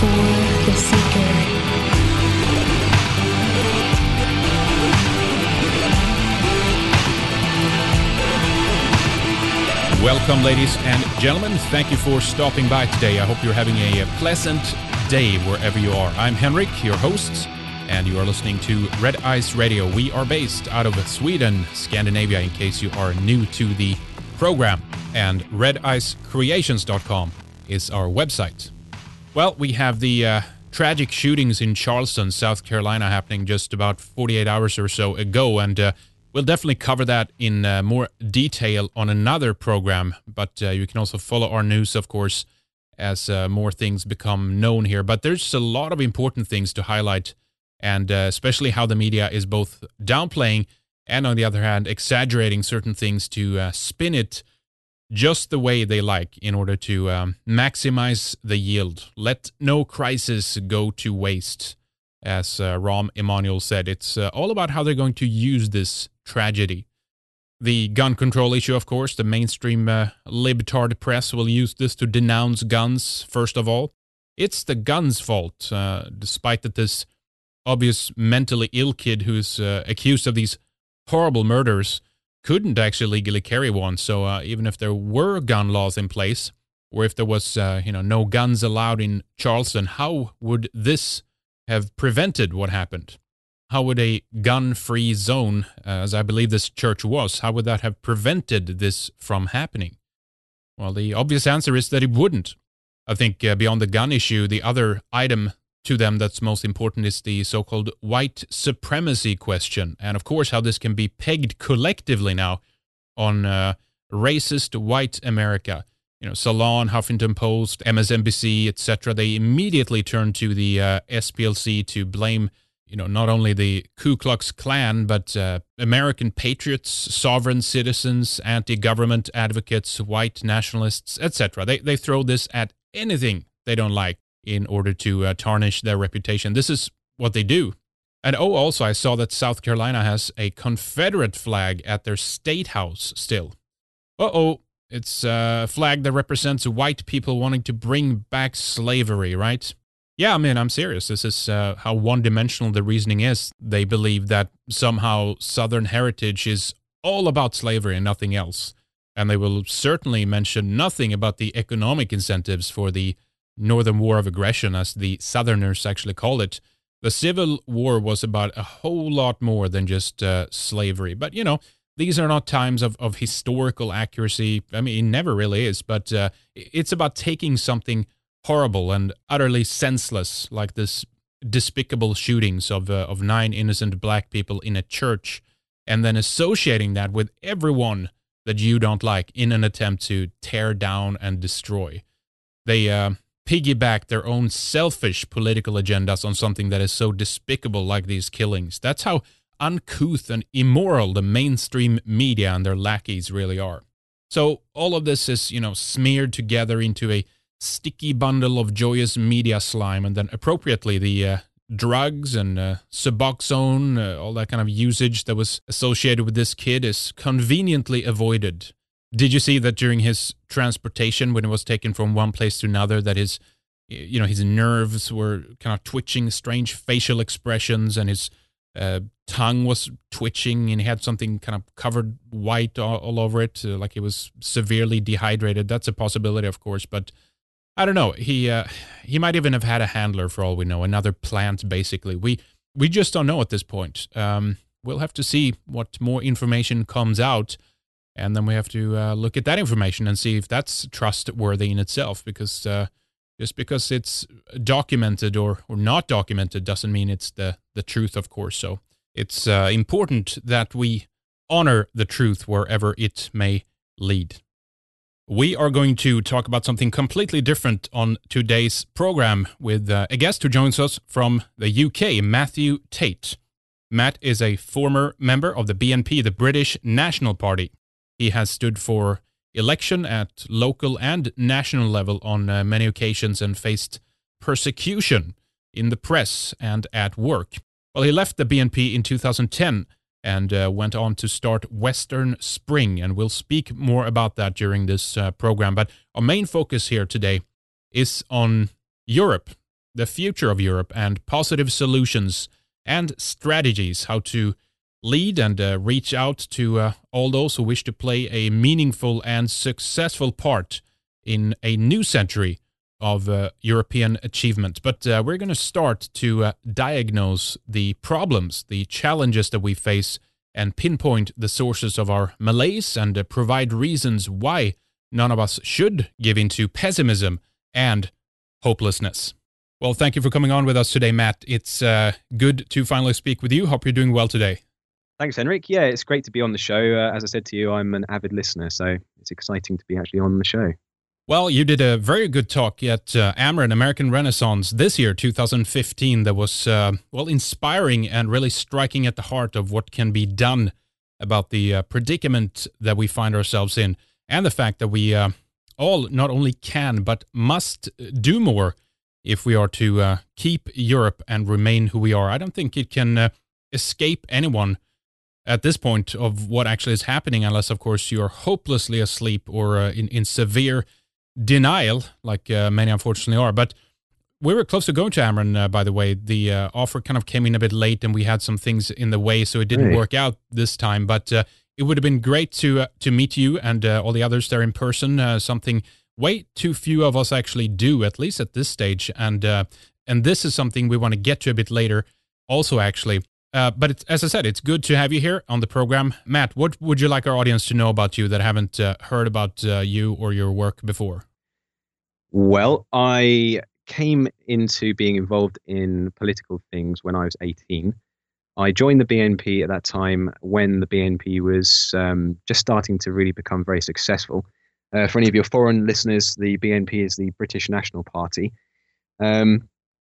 for the seeker. Welcome, ladies and gentlemen. Thank you for stopping by today. I hope you're having a pleasant day wherever you are. I'm Henrik, your host, and you are listening to Red Ice Radio. We are based out of Sweden, Scandinavia, in case you are new to the program. And redicecreations.com is our website. Well, we have the tragic shootings in Charleston, South Carolina, happening just about 48 hours or so ago, and we'll definitely cover that in more detail on another program, but you can also follow our news, of course, as more things become known here. But there's a lot of important things to highlight, and especially how the media is both downplaying and, on the other hand, exaggerating certain things to spin it just the way they like in order to maximize the yield. Let no crisis go to waste. As Rahm Emanuel said, it's all about how they're going to use this tragedy. The gun control issue, of course, the mainstream libtard press will use this to denounce guns, first of all. It's the gun's fault, despite that this obvious mentally ill kid who's accused of these horrible murders couldn't actually legally carry one. So even if there were gun laws in place, or if there was no guns allowed in Charleston, how would this have prevented what happened? How would a gun-free zone, as I believe this church was, how would that have prevented this from happening? Well, the obvious answer is that it wouldn't. I think beyond the gun issue, the other item to them that's most important is the so-called white supremacy question. And of course, how this can be pegged collectively now on racist white America. Salon, Huffington Post, MSNBC, etc. They immediately turned to the SPLC to blame, not only the Ku Klux Klan, but American patriots, sovereign citizens, anti-government advocates, white nationalists, etc. They throw this at anything they don't like in order to tarnish their reputation. This is what they do. And also I saw that South Carolina has a Confederate flag at their state house still. It's a flag that represents white people wanting to bring back slavery, right? Yeah, I'm serious. This is how one-dimensional the reasoning is. They believe that somehow Southern heritage is all about slavery and nothing else. And they will certainly mention nothing about the economic incentives for the Northern War of Aggression, as the Southerners actually call it. The Civil War was about a whole lot more than just slavery. But, these are not times of historical accuracy. It never really is. But it's about taking something horrible and utterly senseless, like this despicable shootings of 9 innocent black people in a church, and then associating that with everyone that you don't like in an attempt to tear down and destroy. They piggyback their own selfish political agendas on something that is so despicable like these killings. That's how uncouth and immoral the mainstream media and their lackeys really are. So all of this is, smeared together into a sticky bundle of joyous media slime, and then appropriately the drugs and Suboxone, all that kind of usage that was associated with this kid is conveniently avoided. Did you see that during his transportation, when he was taken from one place to another, that his nerves were kind of twitching, strange facial expressions, and his tongue was twitching, and he had something kind of covered white all over it, like he was severely dehydrated. That's a possibility, of course, but I don't know. He might even have had a handler for all we know, another plant, basically. We just don't know at this point. We'll have to see what more information comes out, and then we have to look at that information and see if that's trustworthy in itself, because just because it's documented or not documented doesn't mean it's the truth, of course. So it's important that we honor the truth wherever it may lead. We are going to talk about something completely different on today's program with a guest who joins us from the UK, Matthew Tate. Matt is a former member of the BNP, the British National Party. He has stood for election at local and national level on many occasions and faced persecution in the press and at work. Well, he left the BNP in 2010 and went on to start Western Spring, and we'll speak more about that during this program. But our main focus here today is on Europe, the future of Europe and positive solutions and strategies, how to lead and reach out to all those who wish to play a meaningful and successful part in a new century of European achievement. But we're going to start to diagnose the problems, the challenges that we face, and pinpoint the sources of our malaise and provide reasons why none of us should give in to pessimism and hopelessness. Well, thank you for coming on with us today, Matt. It's good to finally speak with you. Hope you're doing well today. Thanks, Henrik. Yeah, it's great to be on the show. As I said to you, I'm an avid listener, so it's exciting to be actually on the show. Well, you did a very good talk at Ameren American Renaissance this year, 2015, that was, inspiring and really striking at the heart of what can be done about the predicament that we find ourselves in, and the fact that we all not only can, but must do more if we are to keep Europe and remain who we are. I don't think it can escape anyone at this point of what actually is happening, unless, of course, you're hopelessly asleep or in severe denial, like many unfortunately are. But we were close to going to Ameren, by the way. The offer kind of came in a bit late, and we had some things in the way, so it didn't work out this time. But it would have been great to meet you and all the others there in person, something way too few of us actually do, at least at this stage. And this is something we want to get to a bit later also, actually. But as I said, it's good to have you here on the program. Matt, what would you like our audience to know about you that haven't heard about you or your work before? Well, I came into being involved in political things when I was 18. I joined the BNP at that time when the BNP was just starting to really become very successful. For any of your foreign listeners, the BNP is the British National Party. At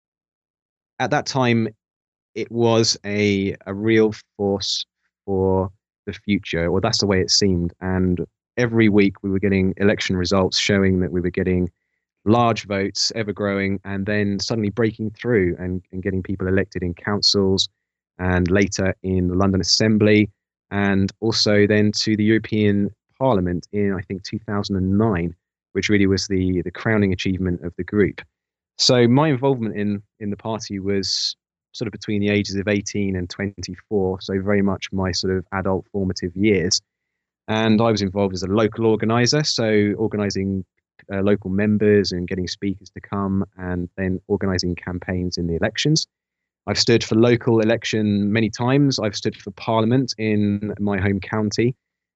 that time, it was a real force for the future, or that's the way it seemed. And every week we were getting election results showing that we were getting large votes, ever growing, and then suddenly breaking through and getting people elected in councils and later in the London Assembly, and also then to the European Parliament in, I think, 2009, which really was the crowning achievement of the group. So my involvement in the party was sort of between the ages of 18 and 24, so very much my sort of adult formative years. And I was involved as a local organizer, so organizing local members and getting speakers to come, and then organizing campaigns in the elections. I've stood for local election many times. I've stood for Parliament in my home county.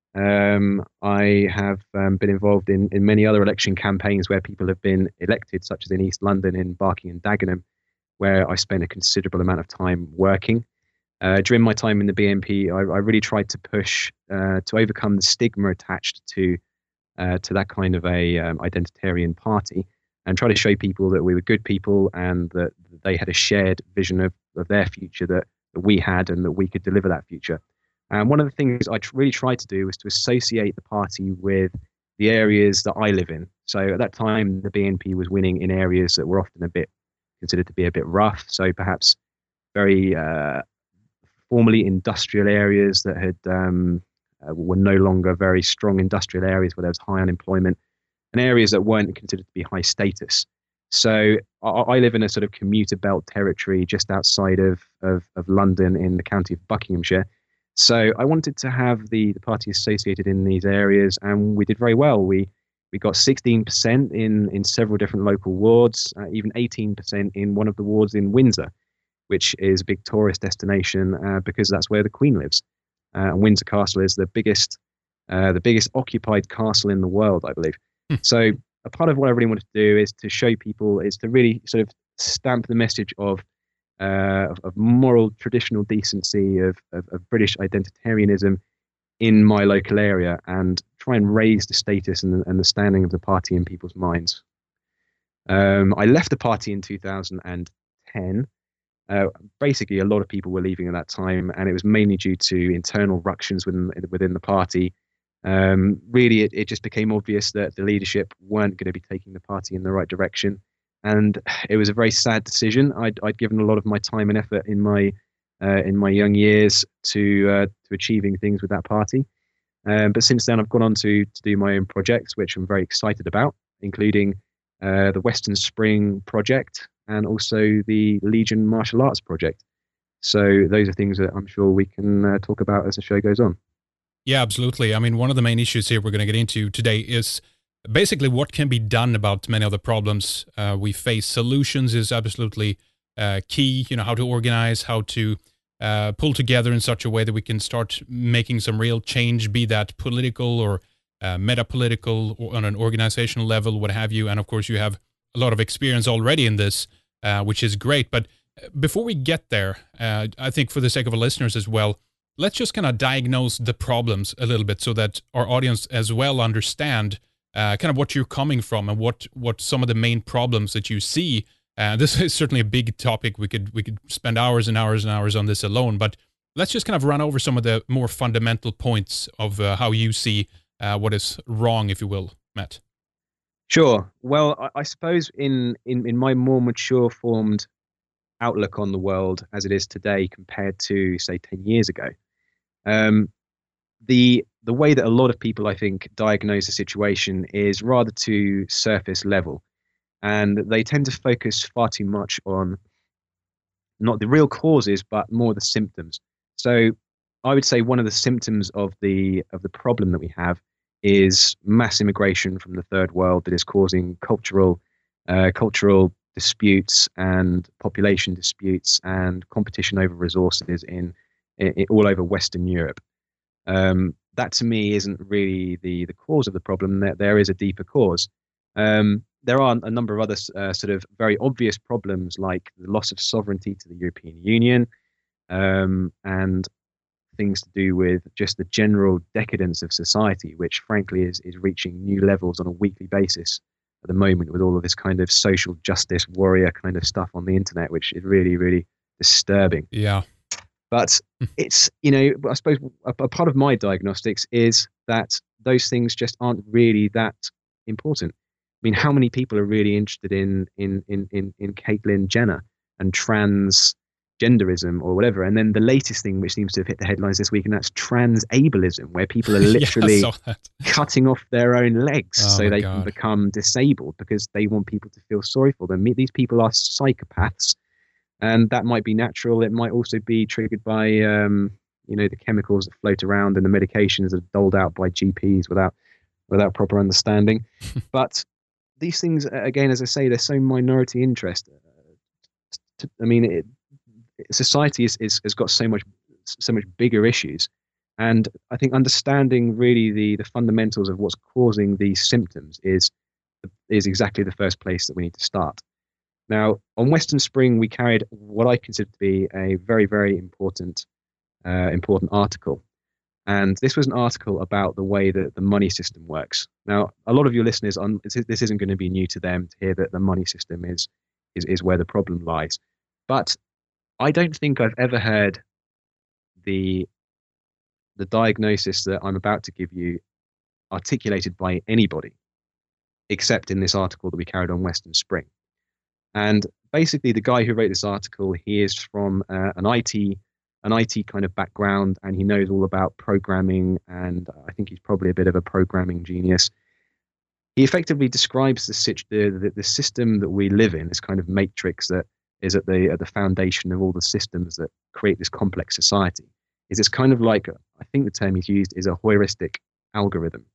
I have been involved in many other election campaigns where people have been elected, such as in East London, in Barking and Dagenham, where I spent a considerable amount of time working. During my time in the BNP, I really tried to push to overcome the stigma attached to that kind of a identitarian party, and try to show people that we were good people and that they had a shared vision of their future that we had, and that we could deliver that future. And one of the things I really tried to do was to associate the party with the areas that I live in. So at that time, the BNP was winning in areas that were often considered to be a bit rough. So perhaps very formerly industrial areas that had were no longer very strong industrial areas where there was high unemployment, and areas that weren't considered to be high status. So I live in a sort of commuter belt territory just outside of London in the county of Buckinghamshire. So I wanted to have the party associated in these areas, and we did very well. We got 16% in several different local wards, even 18% in one of the wards in Windsor, which is a big tourist destination because that's where the Queen lives. And Windsor Castle is the biggest occupied castle in the world, I believe. So a part of what I really wanted to do is to show people, is to really sort of stamp the message of moral traditional decency, of British identitarianism in my local area, and try and raise the status and the standing of the party in people's minds. I left the party in 2010. Basically, a lot of people were leaving at that time, and it was mainly due to internal ructions within the party. Really, it just became obvious that the leadership weren't going to be taking the party in the right direction. And it was a very sad decision. I'd given a lot of my time and effort in my young years to achieving things with that party. But since then, I've gone on to do my own projects, which I'm very excited about, including the Western Spring project, and also the Legion Martial Arts Project. So those are things that I'm sure we can talk about as the show goes on. Yeah, absolutely. I mean, one of the main issues here we're going to get into today is basically what can be done about many of the problems we face. Solutions is absolutely key. You know, how to organize, how to pull together in such a way that we can start making some real change, be that political or meta-political or on an organizational level, what have you. And of course, you have a lot of experience already in this, which is great. But before we get there, I think for the sake of our listeners as well, let's just kind of diagnose the problems a little bit so that our audience as well understand kind of what you're coming from and what some of the main problems that you see. This is certainly a big topic. We could spend hours and hours and hours on this alone, but let's just kind of run over some of the more fundamental points of how you see what is wrong, if you will, Matt. Sure. Well, I suppose in my more mature formed outlook on the world as it is today compared to, say, 10 years ago, the way that a lot of people, I think, diagnose the situation is rather to surface level. And they tend to focus far too much on not the real causes, but more the symptoms. So I would say one of the symptoms of the problem that we have is mass immigration from the third world that is causing cultural disputes and population disputes and competition over resources in all over Western Europe. That to me isn't really the cause of the problem. There is a deeper cause. There are a number of other sort of very obvious problems, like the loss of sovereignty to the European Union, and things to do with just the general decadence of society, which frankly is reaching new levels on a weekly basis at the moment, with all of this kind of social justice warrior kind of stuff on the internet, which is really, really disturbing. Yeah. But it's, I suppose a part of my diagnostics is that those things just aren't really that important. I mean, how many people are really interested in Caitlyn Jenner and transgenderism or whatever? And then the latest thing which seems to have hit the headlines this week, and that's transableism, where people are literally cutting off their own legs so they can become disabled because they want people to feel sorry for them. These people are psychopaths. And that might be natural. It might also be triggered by, the chemicals that float around and the medications that are doled out by GPs without proper understanding. But these things, again, as I say, they're so minority interest. Society has got so much bigger issues, and I think understanding really the fundamentals of what's causing these symptoms is exactly the first place that we need to start. Now, on Western Spring, we carried what I consider to be a very, very important article. And this was an article about the way that the money system works. Now, a lot of your listeners, this isn't going to be new to them to hear that the money system is where the problem lies. But I don't think I've ever heard the diagnosis that I'm about to give you articulated by anybody, except in this article that we carried on Western Spring. And basically, the guy who wrote this article, he is from an IT kind of background, and he knows all about programming, and I think he's probably a bit of a programming genius. He effectively describes the system that we live in, this kind of matrix that is at the foundation of all the systems that create this complex society. It's kind of like, I think the term he's used is a heuristic algorithm.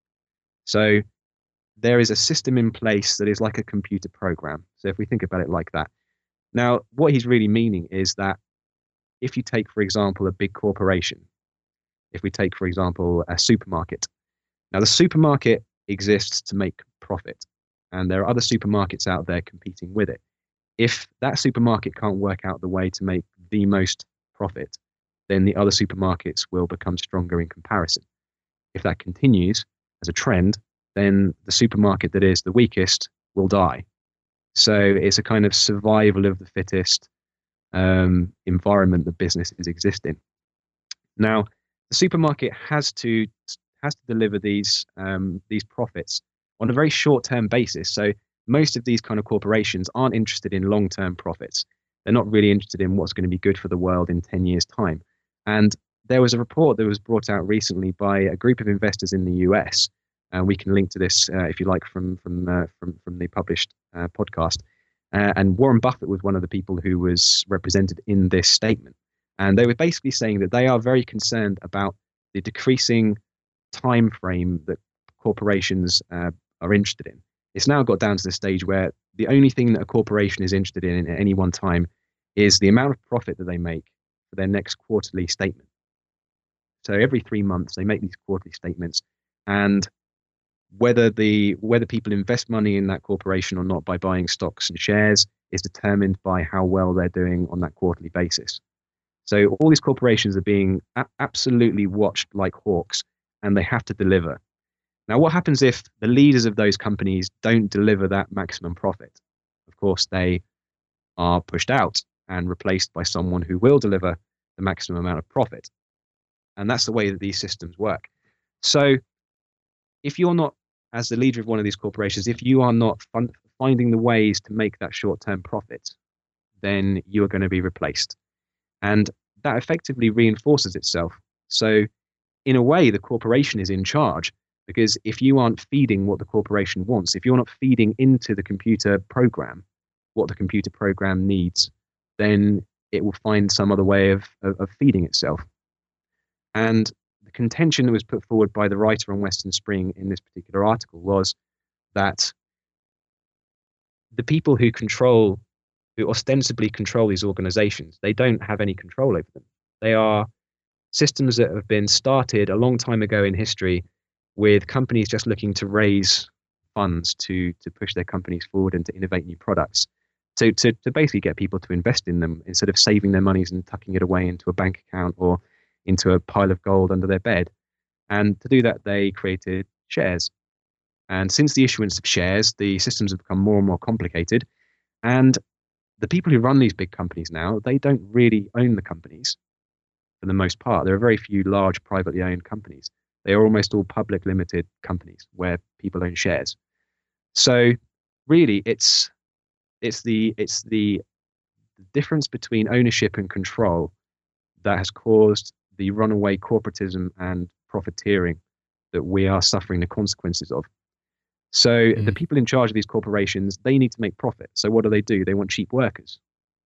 So there is a system in place that is like a computer program. So if we think about it like that. Now, what he's really meaning is that if you take, for example, a big corporation, if we take, for example, a supermarket. Now, the supermarket exists to make profit, and there are other supermarkets out there competing with it. If that supermarket can't work out the way to make the most profit, then the other supermarkets will become stronger in comparison. If that continues as a trend, then the supermarket that is the weakest will die. So it's a kind of survival of the fittest environment that businesses exist in. Now, the supermarket has to deliver these profits on a very short-term basis. So most of these kind of corporations aren't interested in long-term profits. They're not really interested in what's going to be good for the world in 10 years' time. And there was a report that was brought out recently by a group of investors in the US. We can link to this if you like from the published podcast. And Warren Buffett was one of the people who was represented in this statement. And they were basically saying that they are very concerned about the decreasing time frame that corporations are interested in. It's now got down to the stage where the only thing that a corporation is interested in at any one time is the amount of profit that they make for their next quarterly statement. So every 3 months, they make these quarterly statements, and whether people invest money in that corporation or not by buying stocks and shares is determined by how well they're doing on that quarterly basis. So all these corporations are being absolutely watched like hawks, and they have to deliver. Now, what happens if the leaders of those companies don't deliver that maximum profit? Of course, they are pushed out and replaced by someone who will deliver the maximum amount of profit. And that's the way that these systems work. So if you're not, as the leader of one of these corporations, if you are not finding the ways to make that short-term profit, then you are going to be replaced. And that effectively reinforces itself. So in a way, the corporation is in charge, because if you aren't feeding what the corporation wants, if you're not feeding into the computer program what the computer program needs, then it will find some other way of feeding itself. And the contention that was put forward by the writer on Western Spring in this particular article was that the people who ostensibly control these organizations, they don't have any control over them. They are systems that have been started a long time ago in history with companies just looking to raise funds to push their companies forward and to innovate new products. To basically get people to invest in them instead of saving their monies and tucking it away into a bank account or into a pile of gold under their bed. And to do that, they created shares. And since the issuance of shares, the systems have become more and more complicated. And the people who run these big companies now, they don't really own the companies for the most part. There are very few large privately owned companies. They are almost all public limited companies where people own shares. So really, it's the difference between ownership and control that has caused the runaway corporatism and profiteering that we are suffering the consequences of. So the people in charge of these corporations, they need to make profit. So what do? They want cheap workers.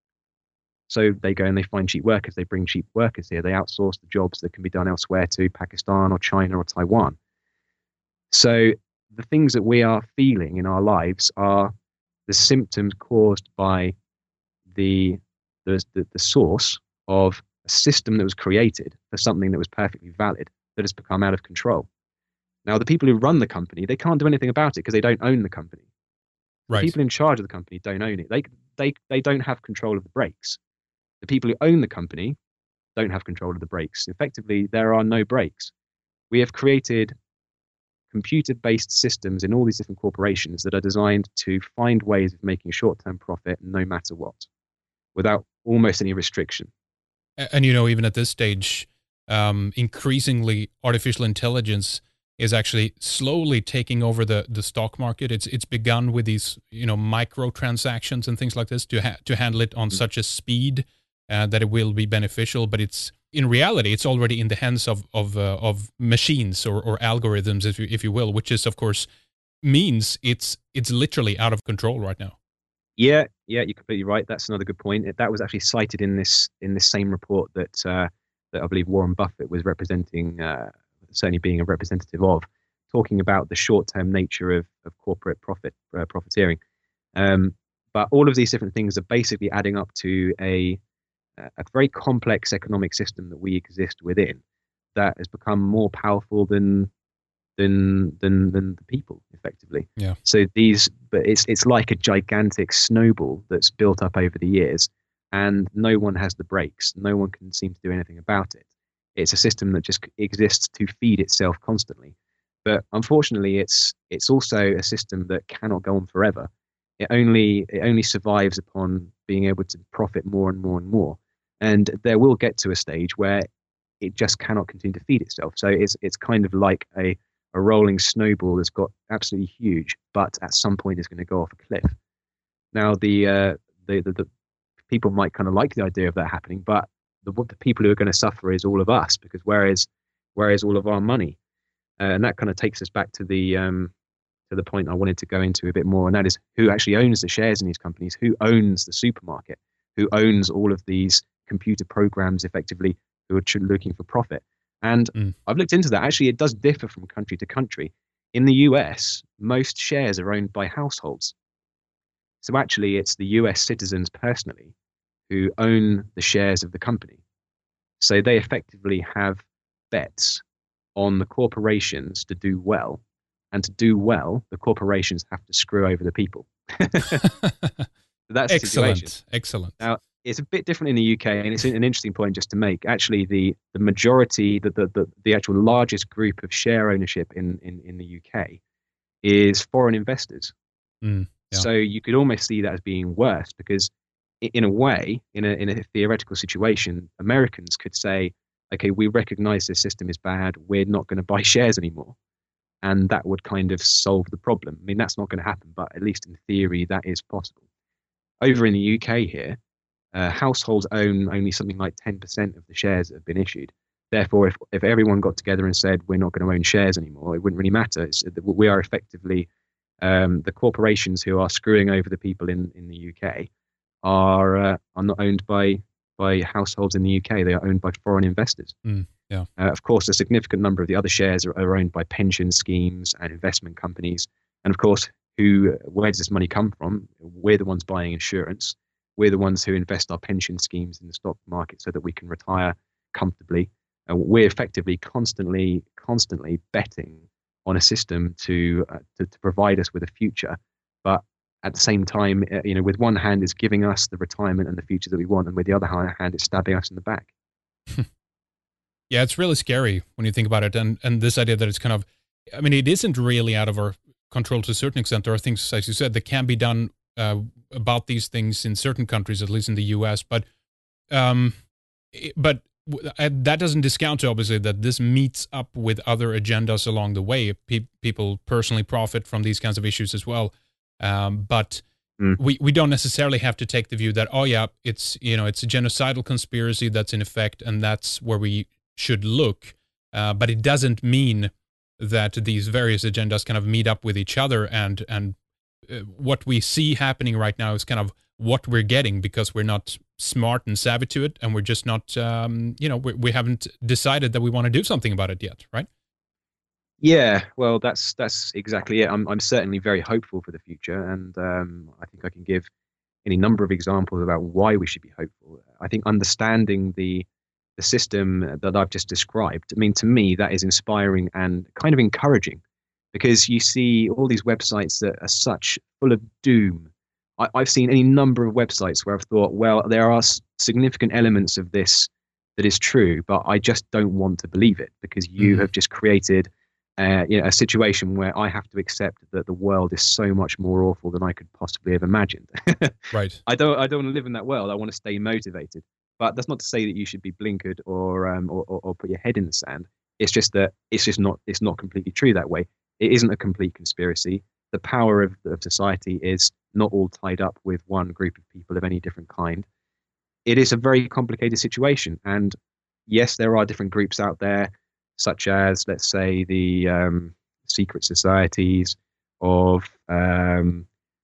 So they go and they find cheap workers. They bring cheap workers here. They outsource the jobs that can be done elsewhere to Pakistan or China or Taiwan. So the things that we are feeling in our lives are the symptoms caused by the source of a system that was created for something that was perfectly valid that has become out of control. Now, the people who run the company, they can't do anything about it because they don't own the company. Right. The people in charge of the company don't own it. They don't have control of the brakes. The people who own the company don't have control of the brakes. Effectively, there are no brakes. We have created computer-based systems in all these different corporations that are designed to find ways of making short-term profit no matter what, without almost any restriction. And, even at this stage, increasingly artificial intelligence is actually slowly taking over the stock market. It's begun with these, microtransactions and things like this to handle it on such a speed that it will be beneficial. But in reality, it's already in the hands of machines or algorithms, if you will, which is, of course, means it's literally out of control right now. Yeah, you're completely right. That's another good point. That was actually cited in this same report that I believe Warren Buffett was representing, certainly being a representative of, talking about the short-term nature of corporate profiteering. But all of these different things are basically adding up to a very complex economic system that we exist within that has become more powerful than the people, effectively. Yeah. So but it's like a gigantic snowball that's built up over the years, and no one has the brakes. No one can seem to do anything about it. It's a system that just exists to feed itself constantly. But unfortunately, it's also a system that cannot go on forever. It only survives upon being able to profit more and more and more. And there will get to a stage where it just cannot continue to feed itself. So it's kind of like a rolling snowball that's got absolutely huge, but at some point is going to go off a cliff. Now, the people might kind of like the idea of that happening, but the people who are going to suffer is all of us, because where is all of our money? And that kind of takes us back to the to the point I wanted to go into a bit more, and that is who actually owns the shares in these companies, who owns the supermarket, who owns all of these computer programs effectively who are looking for profit. And I've looked into that. Actually, it does differ from country to country. In the US, most shares are owned by households. So actually, it's the US citizens personally who own the shares of the company. So they effectively have bets on the corporations to do well. And to do well, the corporations have to screw over the people. That's the situation. Excellent. Now, it's a bit different in the UK, and it's an interesting point just to make. Actually, the majority, the actual largest group of share ownership in the UK is foreign investors. Yeah. So you could almost see that as being worse, because in a way, in a theoretical situation, Americans could say, okay, we recognize this system is bad, we're not going to buy shares anymore. And that would kind of solve the problem. I mean, that's not going to happen, but at least in theory, that is possible. Over in the UK here, households own only something like 10% of the shares that have been issued. Therefore, if everyone got together and said, we're not going to own shares anymore, it wouldn't really matter. We are effectively, the corporations who are screwing over the people in the UK are not owned by households in the UK. They are owned by foreign investors. Yeah. Of course, a significant number of the other shares are owned by pension schemes and investment companies. And of course, where does this money come from? We're the ones buying insurance. We're the ones who invest our pension schemes in the stock market so that we can retire comfortably. We're effectively constantly betting on a system to provide us with a future. But at the same time, with one hand it's giving us the retirement and the future that we want, and with the other hand it's stabbing us in the back. Yeah, it's really scary when you think about it. And this idea that it's kind of, I mean, it isn't really out of our control to a certain extent. There are things, as you said, that can be done about these things in certain countries, at least in the US. But that doesn't discount, obviously, that this meets up with other agendas along the way. People personally profit from these kinds of issues as well. But we don't necessarily have to take the view that, oh yeah, it's a genocidal conspiracy that's in effect, and that's where we should look. But it doesn't mean that these various agendas kind of meet up with each other, and what we see happening right now is kind of what we're getting because we're not smart and savvy to it, and we're just not, we haven't decided that we want to do something about it yet, right? Yeah, well, that's exactly it. I'm certainly very hopeful for the future, and I think I can give any number of examples about why we should be hopeful. I think understanding the system that I've just described, I mean, to me, that is inspiring and kind of encouraging, because you see all these websites that are such full of doom. I've seen any number of websites where I've thought, well, there are significant elements of this that is true, but I just don't want to believe it, because you have just created a situation where I have to accept that the world is so much more awful than I could possibly have imagined. Right. I don't want to live in that world. I want to stay motivated. But that's not to say that you should be blinkered or put your head in the sand. It's just that it's not completely true that way. It isn't a complete conspiracy. The power of society is not all tied up with one group of people of any different kind. It is a very complicated situation. And yes, there are different groups out there, such as, let's say, the secret societies of, for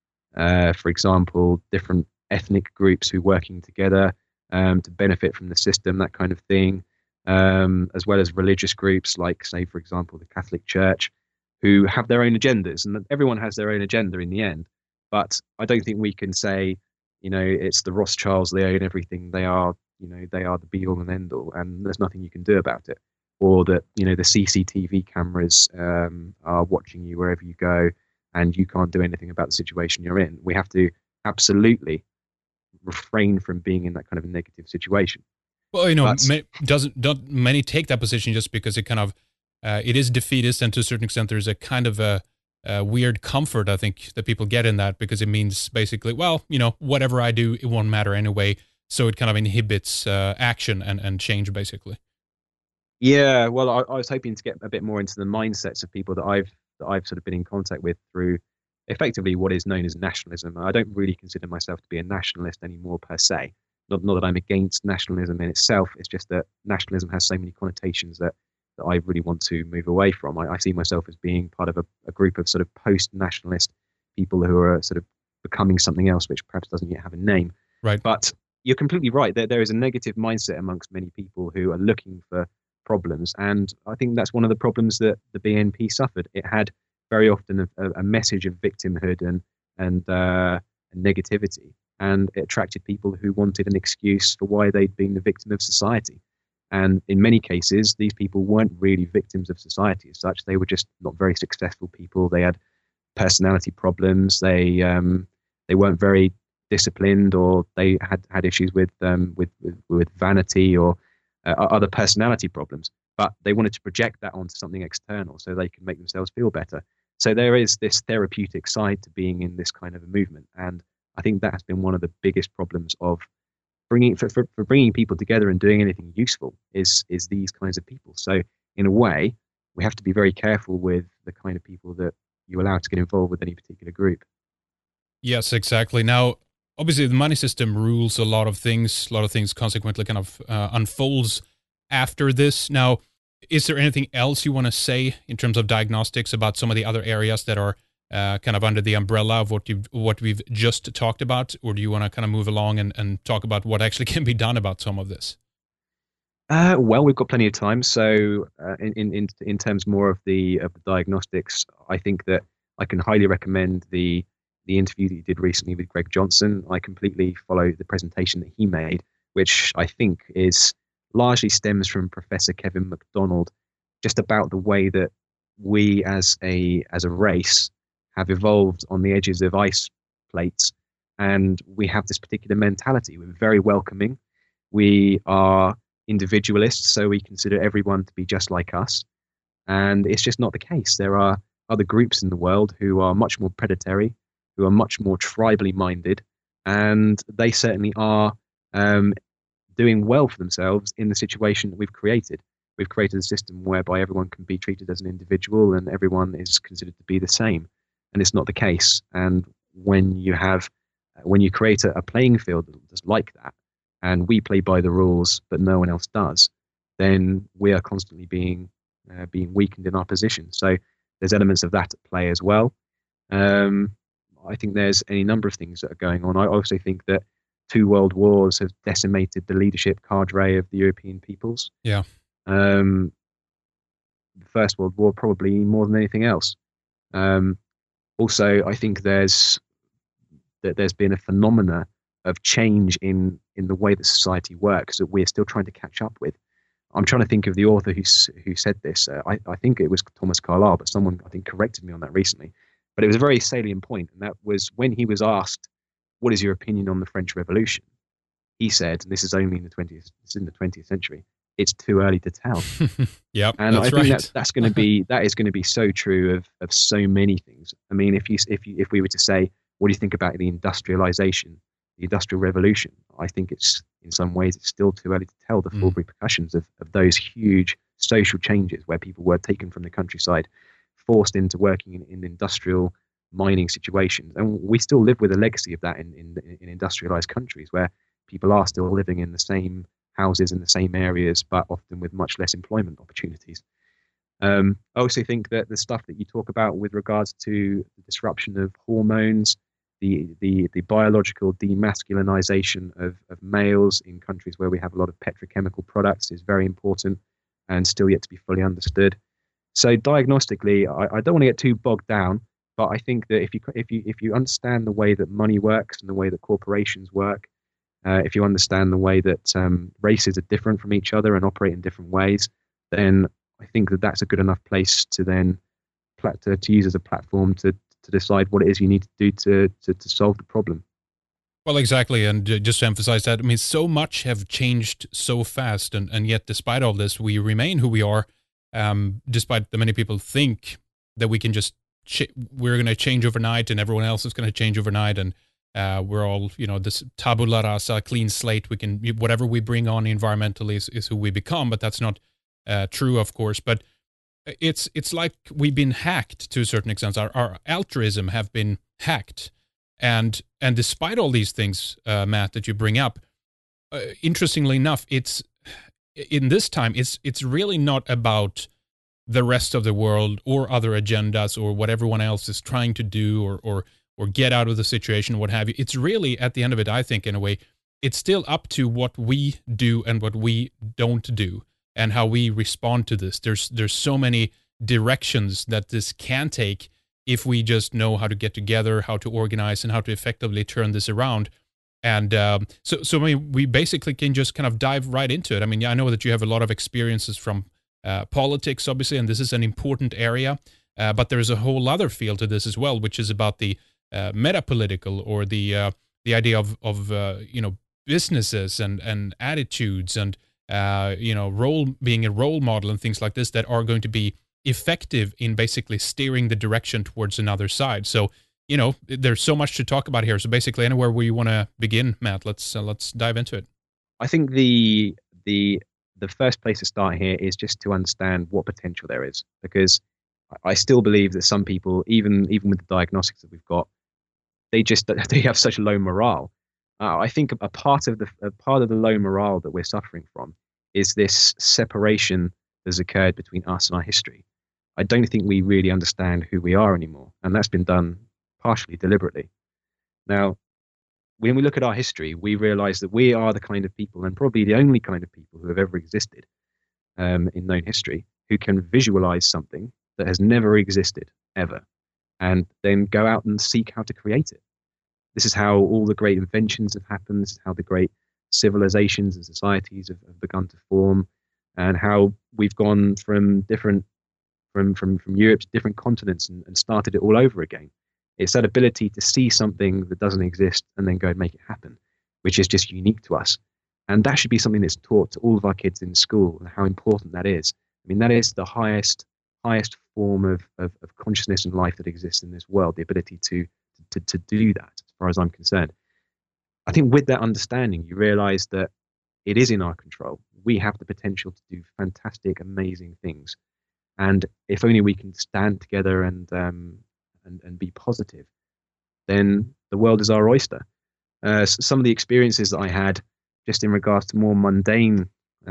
example, different ethnic groups who are working together to benefit from the system, that kind of thing, as well as religious groups like, say, for example, the Catholic Church, who have their own agendas, and everyone has their own agenda in the end. But I don't think we can say, it's the Rothschilds, they own everything, they are the be all and end all, and there's nothing you can do about it. Or that, the CCTV cameras are watching you wherever you go, and you can't do anything about the situation you're in. We have to absolutely refrain from being in that kind of a negative situation. Well, don't many take that position just because it kind of it is defeatist, and to a certain extent, there's a kind of a weird comfort, I think, that people get in that, because it means basically, well, whatever I do, it won't matter anyway. So it kind of inhibits action and change, basically. Yeah, well, I was hoping to get a bit more into the mindsets of people that I've sort of been in contact with through effectively what is known as nationalism. I don't really consider myself to be a nationalist anymore per se. Not that I'm against nationalism in itself. It's just that nationalism has so many connotations that that I really want to move away from. I see myself as being part of a group of sort of post-nationalist people who are sort of becoming something else, which perhaps doesn't yet have a name. Right. But you're completely right. There is a negative mindset amongst many people who are looking for problems. And I think that's one of the problems that the BNP suffered. It had very often a message of victimhood and negativity. And it attracted people who wanted an excuse for why they'd been the victim of society. And in many cases, these people weren't really victims of society as such. They were just not very successful people. They had personality problems. They weren't very disciplined, or they had issues with vanity or other personality problems. But they wanted to project that onto something external so they could make themselves feel better. So there is this therapeutic side to being in this kind of a movement, and I think that has been one of the biggest problems of bringing people together and doing anything useful is these kinds of people. So in a way, we have to be very careful with the kind of people that you allow to get involved with any particular group. Yes, exactly. Now, obviously, the money system rules a lot of things. A lot of things consequently kind of unfolds after this. Now, is there anything else you want to say in terms of diagnostics about some of the other areas that are kind of under the umbrella of what we've just talked about, or do you want to kind of move along and talk about what actually can be done about some of this? Well, we've got plenty of time. So, in terms more of the diagnostics, I think that I can highly recommend the interview that you did recently with Greg Johnson. I completely follow the presentation that he made, which I think is largely stems from Professor Kevin MacDonald, just about the way that we as a race have evolved on the edges of ice plates, and we have this particular mentality. We're very welcoming. We are individualists, so we consider everyone to be just like us, and it's just not the case. There are other groups in the world who are much more predatory, who are much more tribally minded, and they certainly are doing well for themselves in the situation that we've created. We've created a system whereby everyone can be treated as an individual and everyone is considered to be the same. And it's not the case. And when you create a playing field that's like that, and we play by the rules, but no one else does, then we are constantly being weakened in our position. So there's elements of that at play as well. I think there's any number of things that are going on. I also think that 2 world wars have decimated the leadership cadre of the European peoples. Yeah. The First World War probably more than anything else. Also, I think there's been a phenomena of change in the way that society works that we're still trying to catch up with. I'm trying to think of the author who said this. I think it was Thomas Carlyle, but someone I think corrected me on that recently. But it was a very salient point, and that was when he was asked, "What is your opinion on the French Revolution?" He said, and this is only in the 20th century, "It's too early to tell." Yep, and that's I think right. that's going to be so true of so many things. I mean, if we were to say, what do you think about the industrialization, the Industrial Revolution? I think it's in some ways it's still too early to tell the full repercussions of those huge social changes where people were taken from the countryside, forced into working in industrial mining situations, and we still live with a legacy of that in industrialized countries where people are still living in the same houses in the same areas, but often with much less employment opportunities. I also think that the stuff that you talk about with regards to the disruption of hormones, the biological demasculinization of males in countries where we have a lot of petrochemical products is very important and still yet to be fully understood. So diagnostically, I don't want to get too bogged down, but I think that if you understand the way that money works and the way that corporations work, if you understand the way that races are different from each other and operate in different ways, then I think that that's a good enough place to then to use as a platform to decide what it is you need to do to solve the problem. Well, exactly. And just to emphasize that, I mean, so much have changed so fast. And yet, despite all this, we remain who we are, despite the many people think that we can just, we're going to change overnight and everyone else is going to change overnight. And we're all, this tabula rasa, clean slate. We can, whatever we bring on environmentally is who we become. But that's not true, of course. But it's like we've been hacked to a certain extent. Our altruism have been hacked. And despite all these things, Matt, that you bring up, interestingly enough, in this time, it's really not about the rest of the world or other agendas or what everyone else is trying to do or get out of the situation, what have you. It's really, at the end of it, I think, in a way, it's still up to what we do and what we don't do and how we respond to this. There's so many directions that this can take if we just know how to get together, how to organize, and how to effectively turn this around. And so I mean, we basically can just kind of dive right into it. I mean, I know that you have a lot of experiences from politics, obviously, and this is an important area. But there's a whole other field to this as well, which is about the metapolitical, or the idea of businesses and attitudes and being a role model and things like this that are going to be effective in basically steering the direction towards another side. So there's so much to talk about here. So basically, anywhere where you want to begin, Matt, let's dive into it. I think the first place to start here is just to understand what potential there is, because I still believe that some people, even with the diagnostics that we've got, they have such low morale. I think a part of the low morale that we're suffering from is this separation that's occurred between us and our history. I don't think we really understand who we are anymore, and that's been done partially deliberately. Now, when we look at our history, we realize that we are the kind of people, and probably the only kind of people who have ever existed in known history, who can visualize something that has never existed ever, and then go out and seek how to create it. This is how all the great inventions have happened. This is how the great civilizations and societies have begun to form, and how we've gone from Europe to different continents and started it all over again. It's that ability to see something that doesn't exist and then go and make it happen, which is just unique to us. And that should be something that's taught to all of our kids in school, and how important that is. I mean, that is the highest form of consciousness and life that exists in this world, the ability to do that, as far as I'm concerned. I think with that understanding, you realize that it is in our control. We have the potential to do fantastic, amazing things. And if only we can stand together and be positive, then the world is our oyster. Some of the experiences that I had, just in regards to more mundane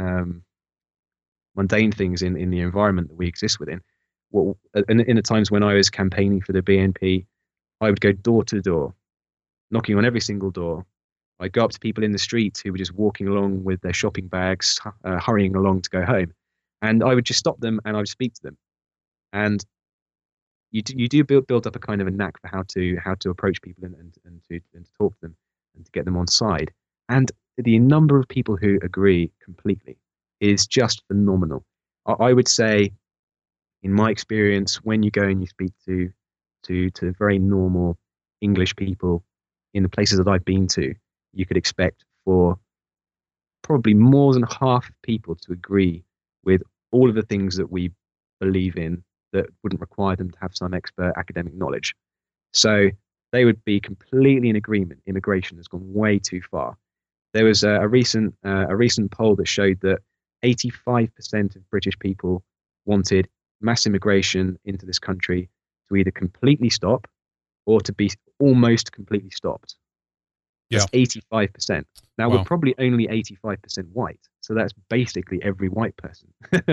things in the environment that we exist within. In the times when I was campaigning for the BNP, I would go door to door, knocking on every single door. I'd go up to people in the street who were just walking along with their shopping bags, hurrying along to go home. And I would just stop them and I would speak to them. And you do build up a kind of a knack for how to approach people and to talk to them and to get them on side. And the number of people who agree completely is just phenomenal. I would say, in my experience, when you go and you speak to very normal English people in the places that I've been to, you could expect for probably more than half of people to agree with all of the things that we believe in that wouldn't require them to have some expert academic knowledge. So they would be completely in agreement. Immigration has gone way too far. There was a recent poll that showed that 85% of British people wanted mass immigration into this country to either completely stop or to be almost completely stopped. That's 85%. Now, wow. We're probably only 85% white, so that's basically every white person.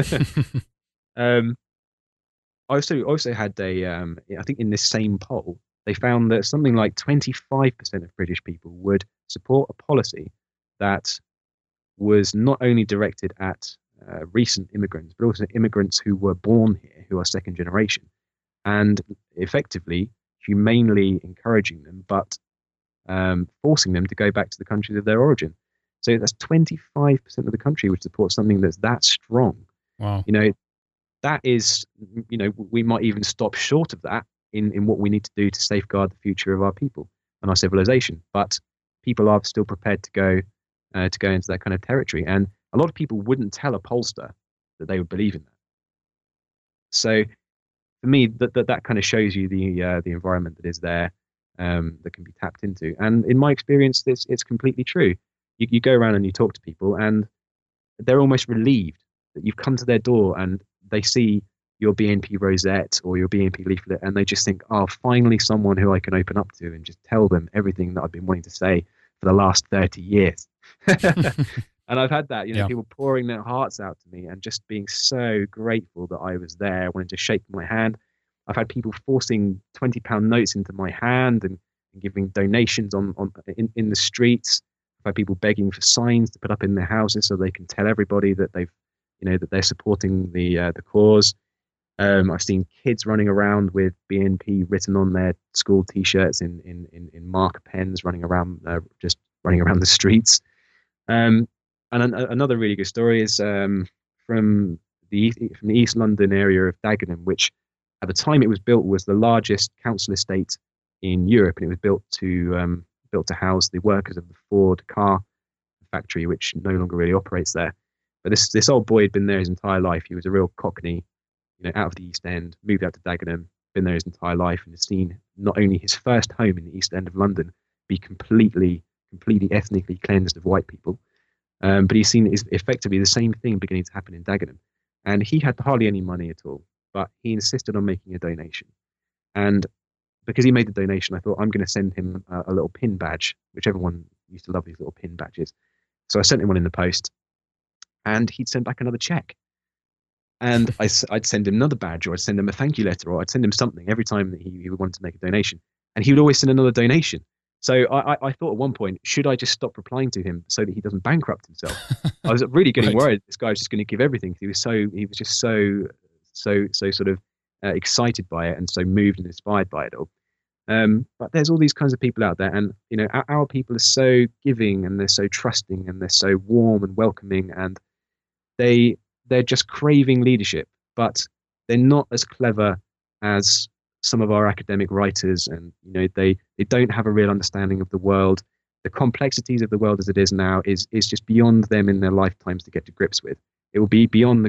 I also had I think in this same poll, they found that something like 25% of British people would support a policy that was not only directed at recent immigrants, but also immigrants who were born here, who are second generation, and effectively humanely encouraging them, but forcing them to go back to the countries of their origin. So that's 25% of the country which supports something that's that strong. Wow. That is, we might even stop short of that in what we need to do to safeguard the future of our people and our civilization. But people are still prepared to go into that kind of territory. And a lot of people wouldn't tell a pollster that they would believe in that. So for me, that kind of shows you the environment that is there, that can be tapped into. And in my experience, it's completely true. You go around and you talk to people, and they're almost relieved that you've come to their door and they see your BNP rosette or your BNP leaflet, and they just think, oh, finally someone who I can open up to and just tell them everything that I've been wanting to say for the last 30 years. And I've had that, Yeah. people pouring their hearts out to me and just being so grateful that I was there, wanting to shake my hand. I've had people forcing £20 notes into my hand and giving donations in the streets. I've had people begging for signs to put up in their houses so they can tell everybody that that they're supporting the cause. I've seen kids running around with BNP written on their school T-shirts in marker pens, running around just running around the streets. Um, and another really good story is from from the East London area of Dagenham, which at the time it was built was the largest council estate in Europe, and it was built to house the workers of the Ford car factory, which no longer really operates there. But this old boy had been there his entire life. He was a real Cockney, out of the East End, moved out to Dagenham, been there his entire life, and has seen not only his first home in the East End of London be completely ethnically cleansed of white people, but he's seen effectively the same thing beginning to happen in Dagenham. And he had hardly any money at all, but he insisted on making a donation. And because he made the donation, I thought, I'm going to send him a little pin badge, which everyone used to love these little pin badges. So I sent him one in the post, and he'd send back another check. And I'd send him another badge, or I'd send him a thank you letter, or I'd send him something every time that he wanted to make a donation. And he would always send another donation. So I thought at one point, should I just stop replying to him so that he doesn't bankrupt himself? I was really getting worried this guy was just going to give everything. He was just so sort of excited by it and so moved and inspired by it all. But there's all these kinds of people out there, and our people are so giving, and they're so trusting, and they're so warm and welcoming, and they're just craving leadership, but they're not as clever as some of our academic writers, and they don't have a real understanding of the world. The complexities of the world as it is now is just beyond them in their lifetimes to get to grips with. It will be beyond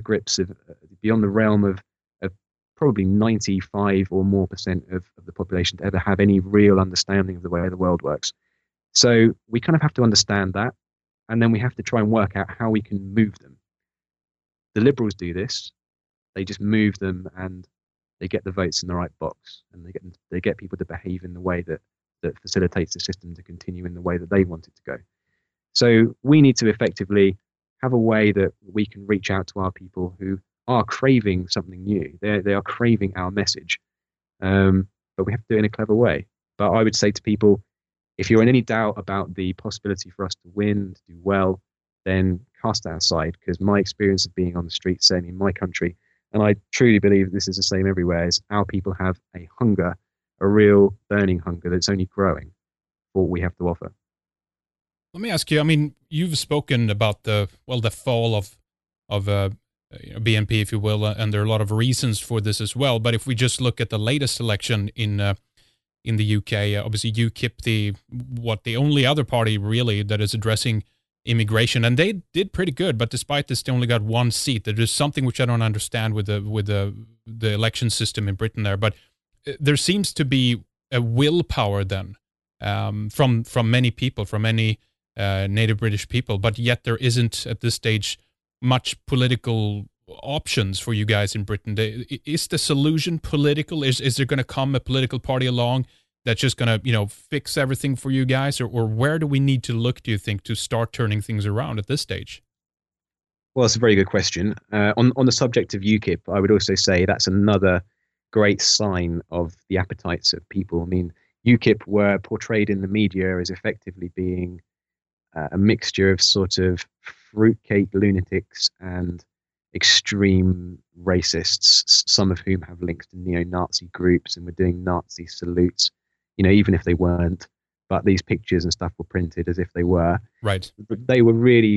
the realm of probably 95 or more % of the population to ever have any real understanding of the way the world works. So we kind of have to understand that, and then we have to try and work out how we can move them. The Liberals do this. They just move them, and they get the votes in the right box, and they get people to behave in the way that facilitates the system to continue in the way that they want it to go. So we need to effectively have a way that we can reach out to our people who are craving something new. They are craving our message, but we have to do it in a clever way. But I would say to people, if you're in any doubt about the possibility for us to win, to do well, then cast that aside, because my experience of being on the streets, certainly in my country, and I truly believe this is the same everywhere, is our people have a hunger, a real burning hunger that's only growing for what we have to offer. Let me ask you, I mean, you've spoken about the fall of BNP, if you will, and there are a lot of reasons for this as well. But if we just look at the latest election in the UK, obviously UKIP, the only other party really that is addressing immigration, and they did pretty good. But despite this, they only got one seat. There is something which I don't understand with the election system in Britain there. But there seems to be a willpower then from many people, from many native British people, but yet there isn't at this stage much political options for you guys in Britain. Is the solution political? Is there going to come a political party along that's just going to fix everything for you guys, or where do we need to look, do you think, to start turning things around at this stage? Well, that's a very good question. On the subject of UKIP, I would also say that's another great sign of the appetites of people. I mean, UKIP were portrayed in the media as effectively being a mixture of sort of fruitcake lunatics and extreme racists, some of whom have links to neo-Nazi groups and were doing Nazi salutes, even if they weren't. But these pictures and stuff were printed as if they were. Right. They were really,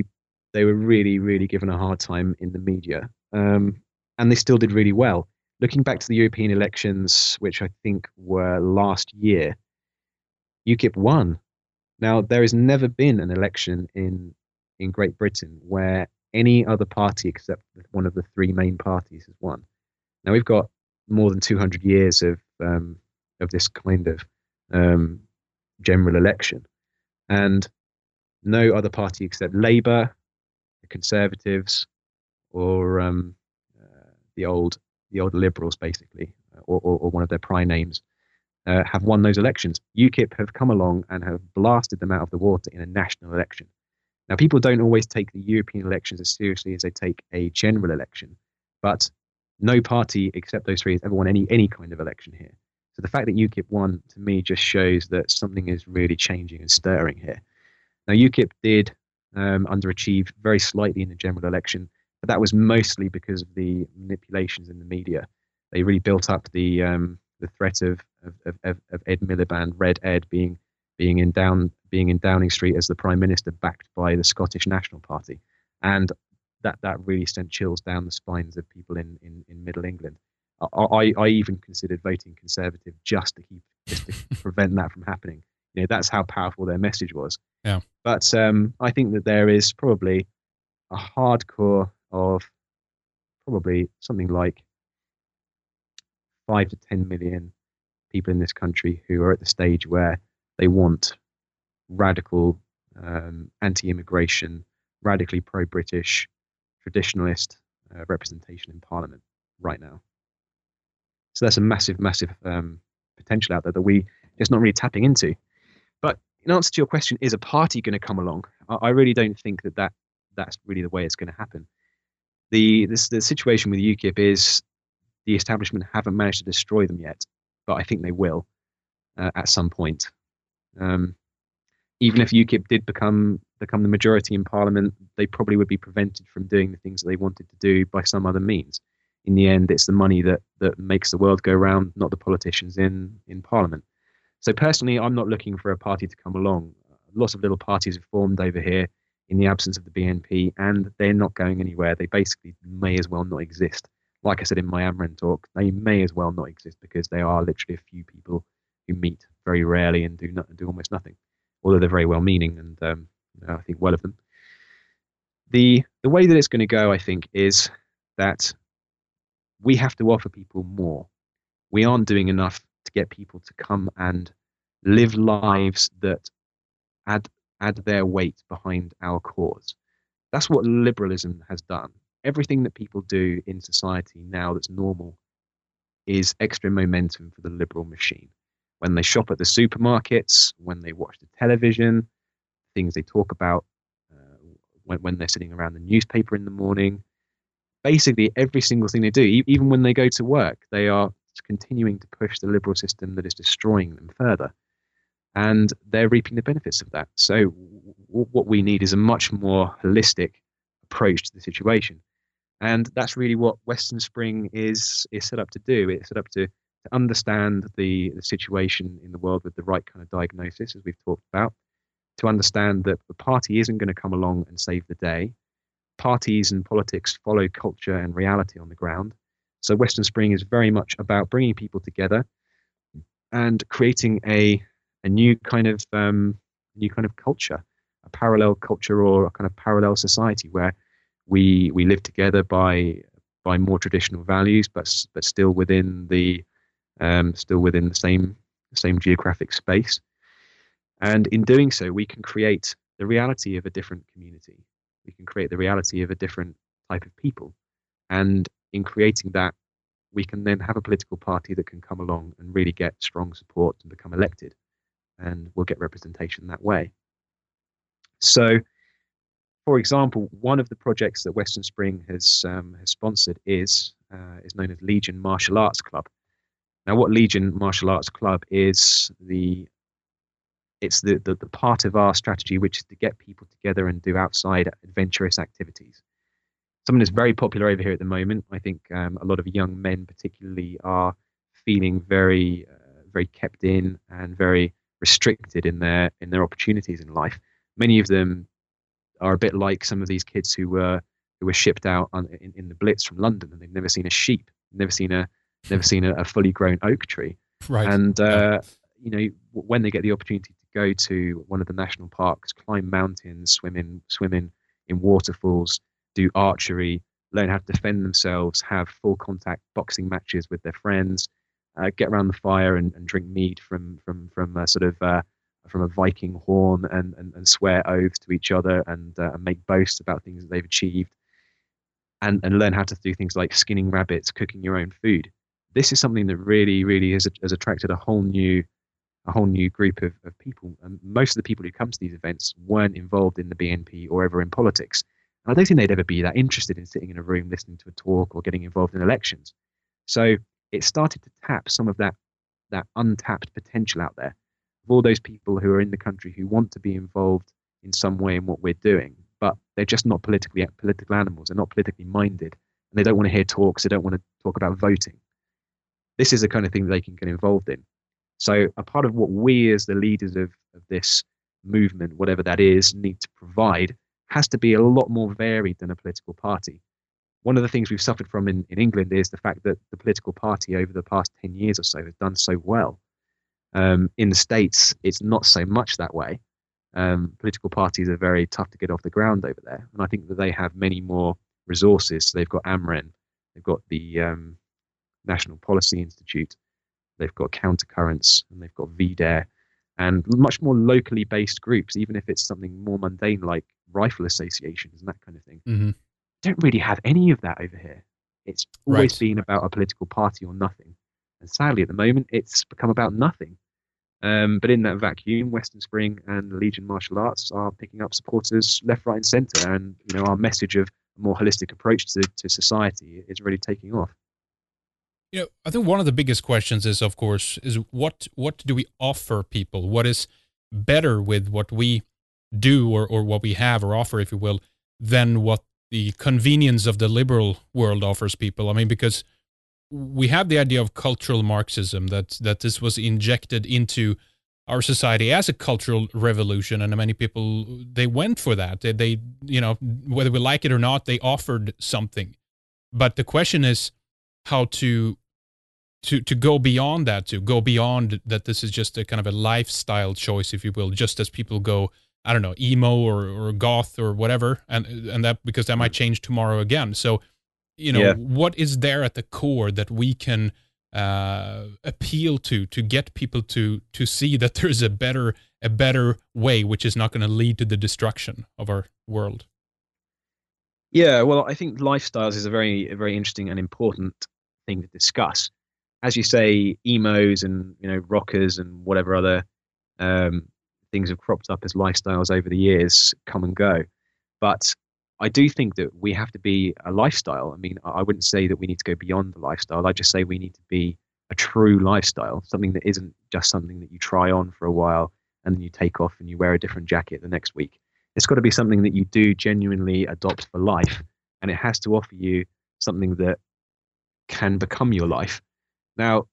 really given a hard time in the media, and they still did really well. Looking back to the European elections, which I think were last year, UKIP won. Now, there has never been an election in Great Britain where any other party except one of the three main parties has won. Now, we've got more than 200 years of this kind of general election, and no other party except Labour, the Conservatives, or the old Liberals, basically, or one of their prime names, have won those elections. UKIP have come along and have blasted them out of the water in a national election. Now, people don't always take the European elections as seriously as they take a general election, but no party except those three has ever won any kind of election here. So the fact that UKIP won, to me, just shows that something is really changing and stirring here. Now, UKIP did underachieve very slightly in the general election, but that was mostly because of the manipulations in the media. They really built up the threat of Ed Miliband, Red Ed, being in Downing Street as the Prime Minister, backed by the Scottish National Party, and that really sent chills down the spines of people in Middle England. I even considered voting Conservative just to prevent that from happening. That's how powerful their message was. Yeah. But I think that there is probably a hardcore of probably something like 5 to 10 million people in this country who are at the stage where they want radical anti-immigration, radically pro-British, traditionalist representation in Parliament right now. So that's a massive, massive potential out there that we just not really tapping into. But in answer to your question, is a party going to come along? I really don't think that's really the way it's going to happen. The situation with UKIP is the establishment haven't managed to destroy them yet, but I think they will at some point. Even if UKIP did become the majority in Parliament, they probably would be prevented from doing the things that they wanted to do by some other means. In the end, it's the money that makes the world go round, not the politicians in Parliament. So personally, I'm not looking for a party to come along. Lots of little parties have formed over here in the absence of the BNP, and they're not going anywhere. They basically may as well not exist. Like I said in my Amran talk, they may as well not exist because they are literally a few people who meet very rarely and do almost nothing, although they're very well-meaning, and I think well of them. The way that it's going to go, I think, is that we have to offer people more. We aren't doing enough to get people to come and live lives that add their weight behind our cause. That's what liberalism has done. Everything that people do in society now that's normal is extra momentum for the liberal machine. When they shop at the supermarkets, when they watch the television, things they talk about when they're sitting around the newspaper in the morning, basically every single thing they do, even when they go to work, they are continuing to push the liberal system that is destroying them further. And they're reaping the benefits of that. So what we need is a much more holistic approach to the situation. And that's really what Western Spring is set up to do. It's set up to understand the situation in the world with the right kind of diagnosis, as we've talked about, to understand that the party isn't going to come along and save the day. Parties and politics follow culture and reality on the ground. So Western Spring is very much about bringing people together and creating a new kind of culture, a parallel culture or a kind of parallel society where we live together by more traditional values, but still within the same geographic space. And in doing so, we can create the reality of a different community. We can create the reality of a different type of people. And in creating that, we can then have a political party that can come along and really get strong support and become elected. And we'll get representation that way. So, for example, one of the projects that Western Spring has sponsored is known as Legion Martial Arts Club. Now, what Legion Martial Arts Club is, it's the part of our strategy which is to get people together and do outside adventurous activities. Something that's very popular over here at the moment. I think a lot of young men particularly are feeling very kept in and very restricted in their opportunities in life. Many of them are a bit like some of these kids who were shipped out in the Blitz from London, and they've never seen a sheep, never seen a fully grown oak tree. Right. And when they get the opportunity to go to one of the national parks, climb mountains, swim in waterfalls, do archery, learn how to defend themselves, have full contact boxing matches with their friends, get around the fire and drink mead from a Viking horn and swear oaths to each other and make boasts about things that they've achieved, and learn how to do things like skinning rabbits, cooking your own food. This is something that really, really has attracted a whole new a whole new group of people. And most of the people who come to these events weren't involved in the BNP or ever in politics. And I don't think they'd ever be that interested in sitting in a room listening to a talk or getting involved in elections. So it started to tap some of that untapped potential out there of all those people who are in the country who want to be involved in some way in what we're doing, but they're just not political animals. They're not politically minded, and they don't want to hear talks. They don't want to talk about voting. This is the kind of thing that they can get involved in. So a part of what we as the leaders of this movement, whatever that is, need to provide has to be a lot more varied than a political party. One of the things we've suffered from in England is the fact that the political party over the past 10 years or so has done so well. In the States, it's not so much that way. Political parties are very tough to get off the ground over there. And I think that they have many more resources. So they've got AMREN, they've got the National Policy Institute, they've got Countercurrents, and they've got VDARE, and much more locally based groups, even if it's something more mundane like rifle associations and that kind of thing. Mm-hmm. Don't really have any of that over here. It's always been about a political party or nothing. And sadly, at the moment, it's become about nothing. But in that vacuum, Western Spring and Legion Martial Arts are picking up supporters left, right, and centre. And our message of a more holistic approach to society is really taking off. I think one of the biggest questions is, of course, is what do we offer people? What is better with what we do or what we have or offer, if you will, than what the convenience of the liberal world offers people? I mean, because we have the idea of cultural Marxism, that this was injected into our society as a cultural revolution, and many people, they went for that. They whether we like it or not, they offered something. But the question is how to go beyond that, to go beyond that this is just a kind of a lifestyle choice, if you will, just as people go, I don't know, emo or goth or whatever, and that, because that might change tomorrow again. So, what is there at the core that we can appeal to get people to see that there's a better way, which is not going to lead to the destruction of our world? Yeah, well, I think lifestyles is a very interesting and important thing to discuss. As you say, emos and rockers and whatever other things have cropped up as lifestyles over the years come and go. But I do think that we have to be a lifestyle. I mean, I wouldn't say that we need to go beyond the lifestyle. I just say we need to be a true lifestyle, something that isn't just something that you try on for a while and then you take off and you wear a different jacket the next week. It's got to be something that you do genuinely adopt for life, and it has to offer you something that can become your life. Now,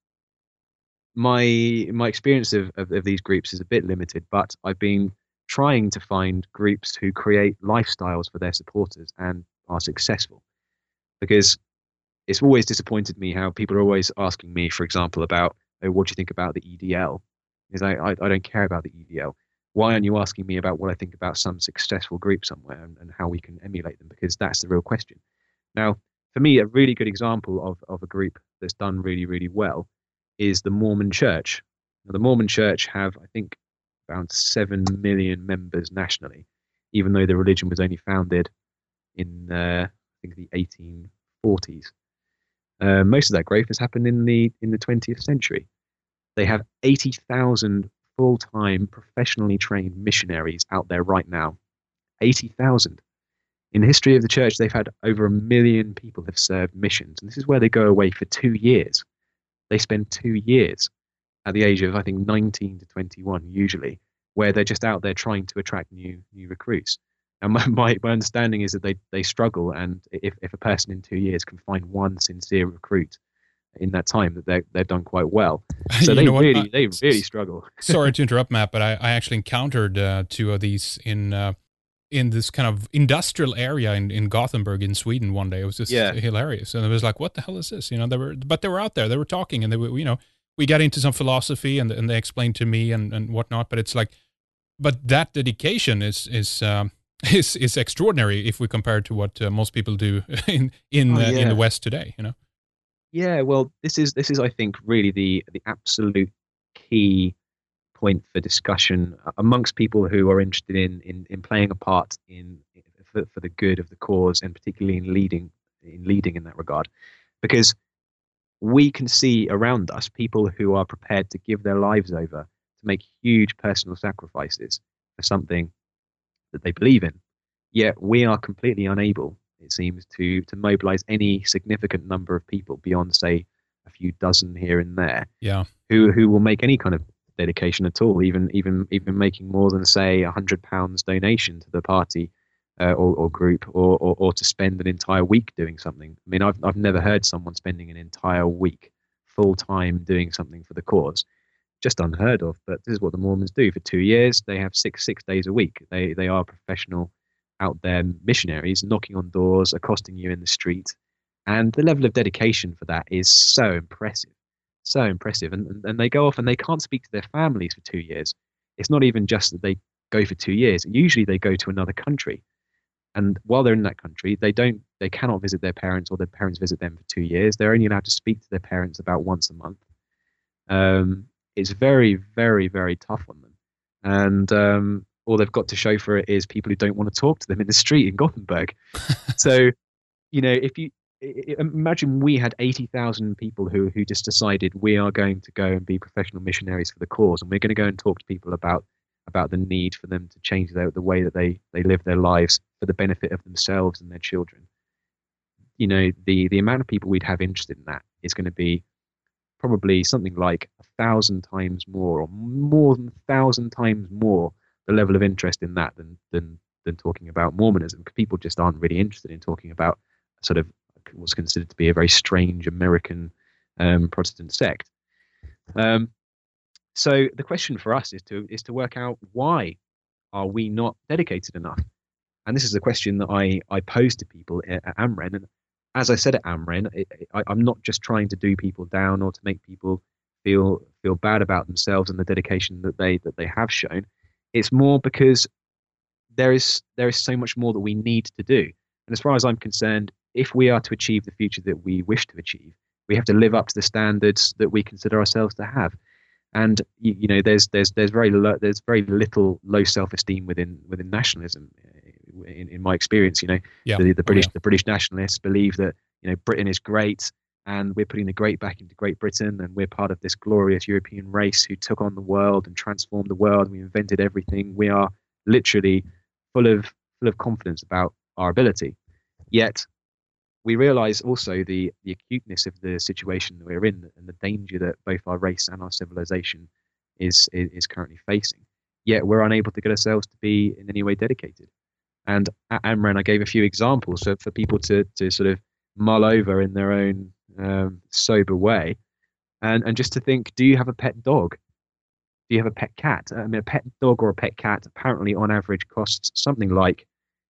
my experience of these groups is a bit limited, but I've been trying to find groups who create lifestyles for their supporters and are successful. Because it's always disappointed me how people are always asking me, for example, about, what do you think about the EDL? Because I don't care about the EDL. Why aren't you asking me about what I think about some successful group somewhere and how we can emulate them? Because that's the real question. Now, for me, a really good example of a group that's done really, really well is the Mormon Church. Now, the Mormon Church have, I think, around 7 million members nationally, even though the religion was only founded in, I think, the 1840s. Most of that growth has happened in the 20th century. They have 80,000 full-time, professionally trained missionaries out there right now. 80,000. In the history of the church, they've had over 1 million people have served missions. And this is where they go away for 2 years. They spend 2 years at the age of, I think, 19 to 21, usually, where they're just out there trying to attract new recruits. And my understanding is that they struggle. And if a person in 2 years can find one sincere recruit in that time, that they've done quite well. So they really struggle. Sorry to interrupt, Matt, but I actually encountered 2 of these in this kind of industrial area in Gothenburg in Sweden one day. It was just hilarious. And it was like, what the hell is this? They were out there, they were talking, and they were, we got into some philosophy and they explained to me and whatnot, but it's like, but that dedication is extraordinary if we compare it to what most people do in the West today, Yeah, well, this is I think really the absolute key point for discussion amongst people who are interested in playing a part for the good of the cause, and particularly in leading in that regard, because we can see around us people who are prepared to give their lives over to make huge personal sacrifices for something that they believe in. Yet we are completely unable, it seems, to mobilize any significant number of people beyond, say, a few dozen here and there, Yeah. who will make any kind of dedication at all, even making more than, say, £100 donation to the party or group, or to spend an entire week doing something. I mean, I've never heard someone spending an entire week full time doing something for the cause. Just unheard of. But this is what the Mormons do. For 2 years, they have six days a week. They are professional out there missionaries, knocking on doors, accosting you in the street, and the level of dedication for that is so impressive. So impressive. And they go off and they can't speak to their families for 2 years. It's not even just that they go for 2 years. Usually they go to another country. And while they're in that country, they cannot visit their parents, or their parents visit them for 2 years. They're only allowed to speak to their parents about once a month. It's very, very, very tough on them. And all they've got to show for it is people who don't want to talk to them in the street in Gothenburg. So, if you imagine we had 80,000 people who just decided we are going to go and be professional missionaries for the cause, and we're going to go and talk to people about the need for them to change the way that they live their lives for the benefit of themselves and their children. The amount of people we'd have interested in that is going to be probably something like 1,000 times more, or more than 1,000 times more, the level of interest in that than talking about Mormonism, because people just aren't really interested in talking about sort of what's considered to be a very strange American Protestant sect. So the question for us is to work out, why are we not dedicated enough? And this is a question that I pose to people at Amren. And as I said at Amren, I'm not just trying to do people down or to make people feel bad about themselves and the dedication that they have shown. It's more because there is so much more that we need to do. And as far as I'm concerned, if we are to achieve the future that we wish to achieve, we have to live up to the standards that we consider ourselves to have. And there's very little low self-esteem within nationalism. In my experience, the British nationalists believe that Britain is great, and we're putting the great back into Great Britain, and we're part of this glorious European race who took on the world and transformed the world. We invented everything. We are literally full of confidence about our ability. Yet we realize also the acuteness of the situation that we're in, and the danger that both our race and our civilization is currently facing. Yet we're unable to get ourselves to be in any way dedicated. And at Amren, I gave a few examples for people to sort of mull over in their own sober way, and just to think: do you have a pet dog? Do you have a pet cat? I mean, a pet dog or a pet cat apparently, on average, costs something like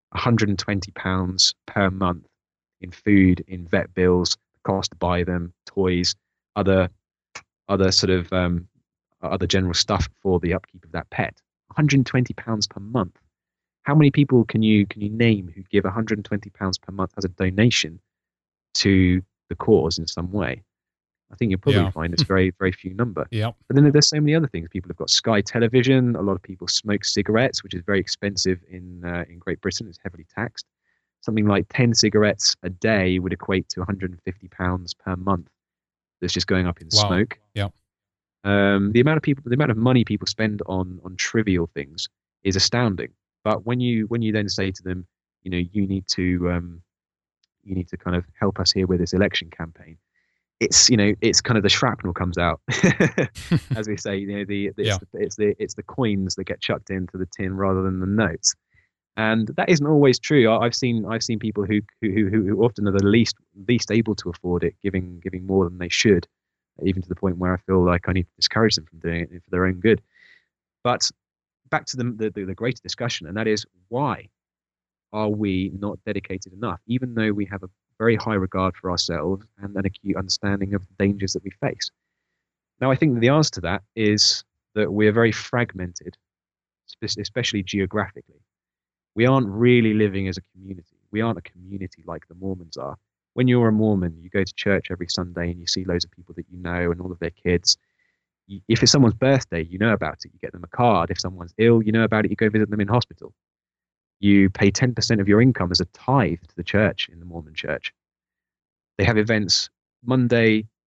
£120 per month in food, in vet bills, the cost to buy them, toys, other sort of other general stuff for the upkeep of that pet. £120 per month. How many people can you name who give £120 per month as a donation to the cause in some way? I think you'll probably find it's very, very few number. Yeah. But then there's so many other things. People have got Sky Television. A lot of people smoke cigarettes, which is very expensive in Great Britain. It's heavily taxed. Something like 10 cigarettes a day would equate to £150 per month. That's just going up in smoke. Yeah. The amount of money people spend on trivial things is astounding. But when you then say to them, you need to kind of help us here with this election campaign, it's kind of the shrapnel comes out, as we say. It's the coins that get chucked into the tin rather than the notes. And that isn't always true. I've seen people who often are the least able to afford it, giving more than they should, even to the point where I feel like I need to discourage them from doing it for their own good. But back to the greater discussion, and that is, why are we not dedicated enough, even though we have a very high regard for ourselves and an acute understanding of the dangers that we face? Now, I think that the answer to that is that we are very fragmented, especially geographically. We aren't really living as a community. We aren't a community like the Mormons are. When you're a Mormon, you go to church every Sunday and you see loads of people that you know and all of their kids. If it's someone's birthday, you know about it. You get them a card. If someone's ill, you know about it. You go visit them in hospital. You pay 10% of your income as a tithe to the church in the Mormon church. They have events Monday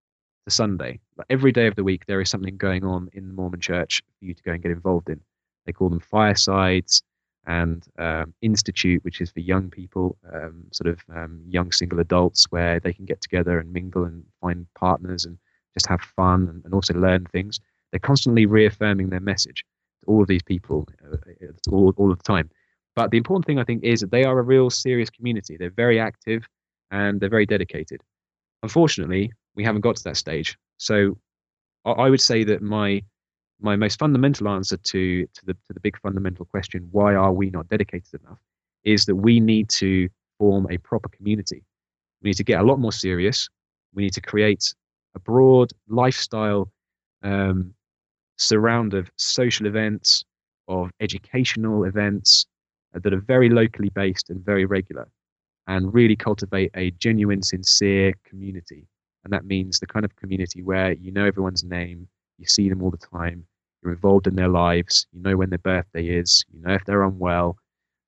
to Sunday. Like every day of the week, there is something going on in the Mormon church for you to go and get involved in. They call them firesides and institute, which is for young people, young single adults, where they can get together and mingle and find partners and just have fun and also learn things. They're constantly reaffirming their message to all of these people all of the time. But the important thing, I think, is that they are a real serious community. They're very active and they're very dedicated. Unfortunately, we haven't got to that stage. So I would say that my most fundamental answer to the big fundamental question, why are we not dedicated enough, is that we need to form a proper community. We need to get a lot more serious. We need to create a broad lifestyle surround of social events, of educational events that are very locally based and very regular, and really cultivate a genuine, sincere community. And that means the kind of community where you know everyone's name, you see them all the time, you're involved in their lives, you know when their birthday is, you know if they're unwell,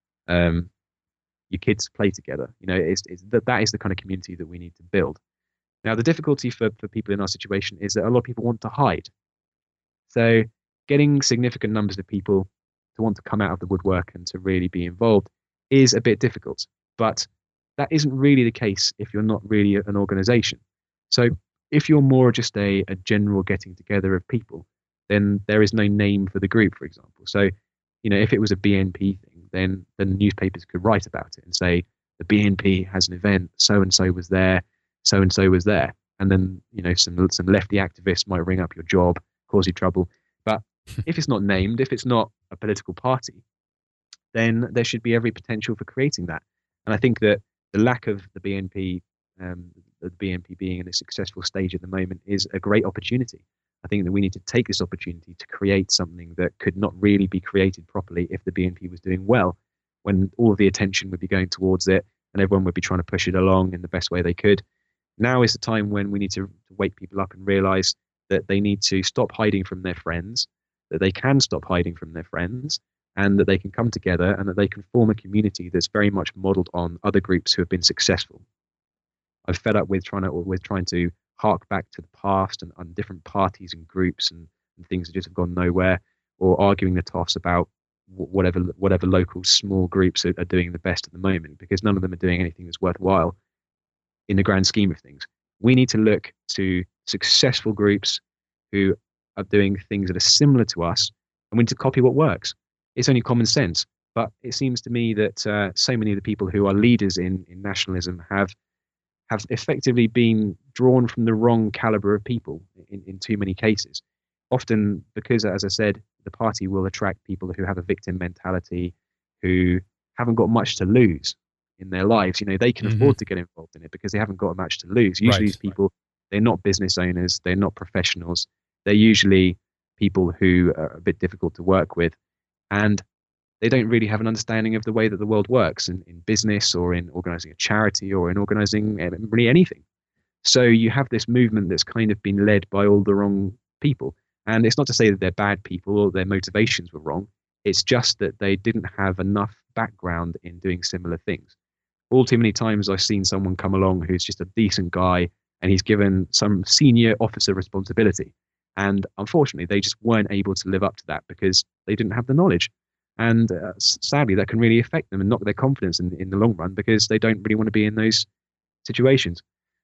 your kids play together. You know, that is the kind of community that we need to build. Now, the difficulty for people in our situation is that a lot of people want to hide. So getting significant numbers of people to want to come out of the woodwork and to really be involved is a bit difficult. But that isn't really the case if you're not really an organization. So if you're more just a general getting together of people, then there is no name for the group, for example. So, you know, if it was a BNP thing, then the newspapers could write about it and say, the BNP has an event, so-and-so was there, so-and-so was there. And then, you know, some lefty activists might ring up your job, cause you trouble. But if it's not named, if it's not a political party, then there should be every potential for creating that. And I think that the lack of the BNP being in a successful stage at the moment is a great opportunity. I think that we need to take this opportunity to create something that could not really be created properly if the BNP was doing well, when all of the attention would be going towards it and everyone would be trying to push it along in the best way they could. Now is the time when we need to wake people up and realize that they need to stop hiding from their friends, that they can stop hiding from their friends, and that they can come together and that they can form a community that's very much modeled on other groups who have been successful. I'm fed up with trying to hark back to the past and on different parties and groups and things that just have gone nowhere, or arguing the toss about whatever local small groups are doing the best at the moment, because none of them are doing anything that's worthwhile in the grand scheme of things. We need to look to successful groups who are doing things that are similar to us, and we need to copy what works. It's only common sense, but it seems to me that so many of the people who are leaders in nationalism have effectively been drawn from the wrong caliber of people in too many cases. Often because, as I said, the party will attract people who have a victim mentality, who haven't got much to lose in their lives. You know, they can afford to get involved in it because they haven't got much to lose. Usually these people, they're not business owners, they're not professionals. They're usually people who are a bit difficult to work with, and they don't really have an understanding of the way that the world works in business or in organizing a charity or in organizing really anything. So you have this movement that's kind of been led by all the wrong people. And it's not to say that they're bad people or their motivations were wrong. It's just that they didn't have enough background in doing similar things. All too many times I've seen someone come along who's just a decent guy and he's given some senior officer responsibility. And unfortunately, they just weren't able to live up to that because they didn't have the knowledge. And sadly, that can really affect them and knock their confidence in the long run because they don't really want to be in those situations.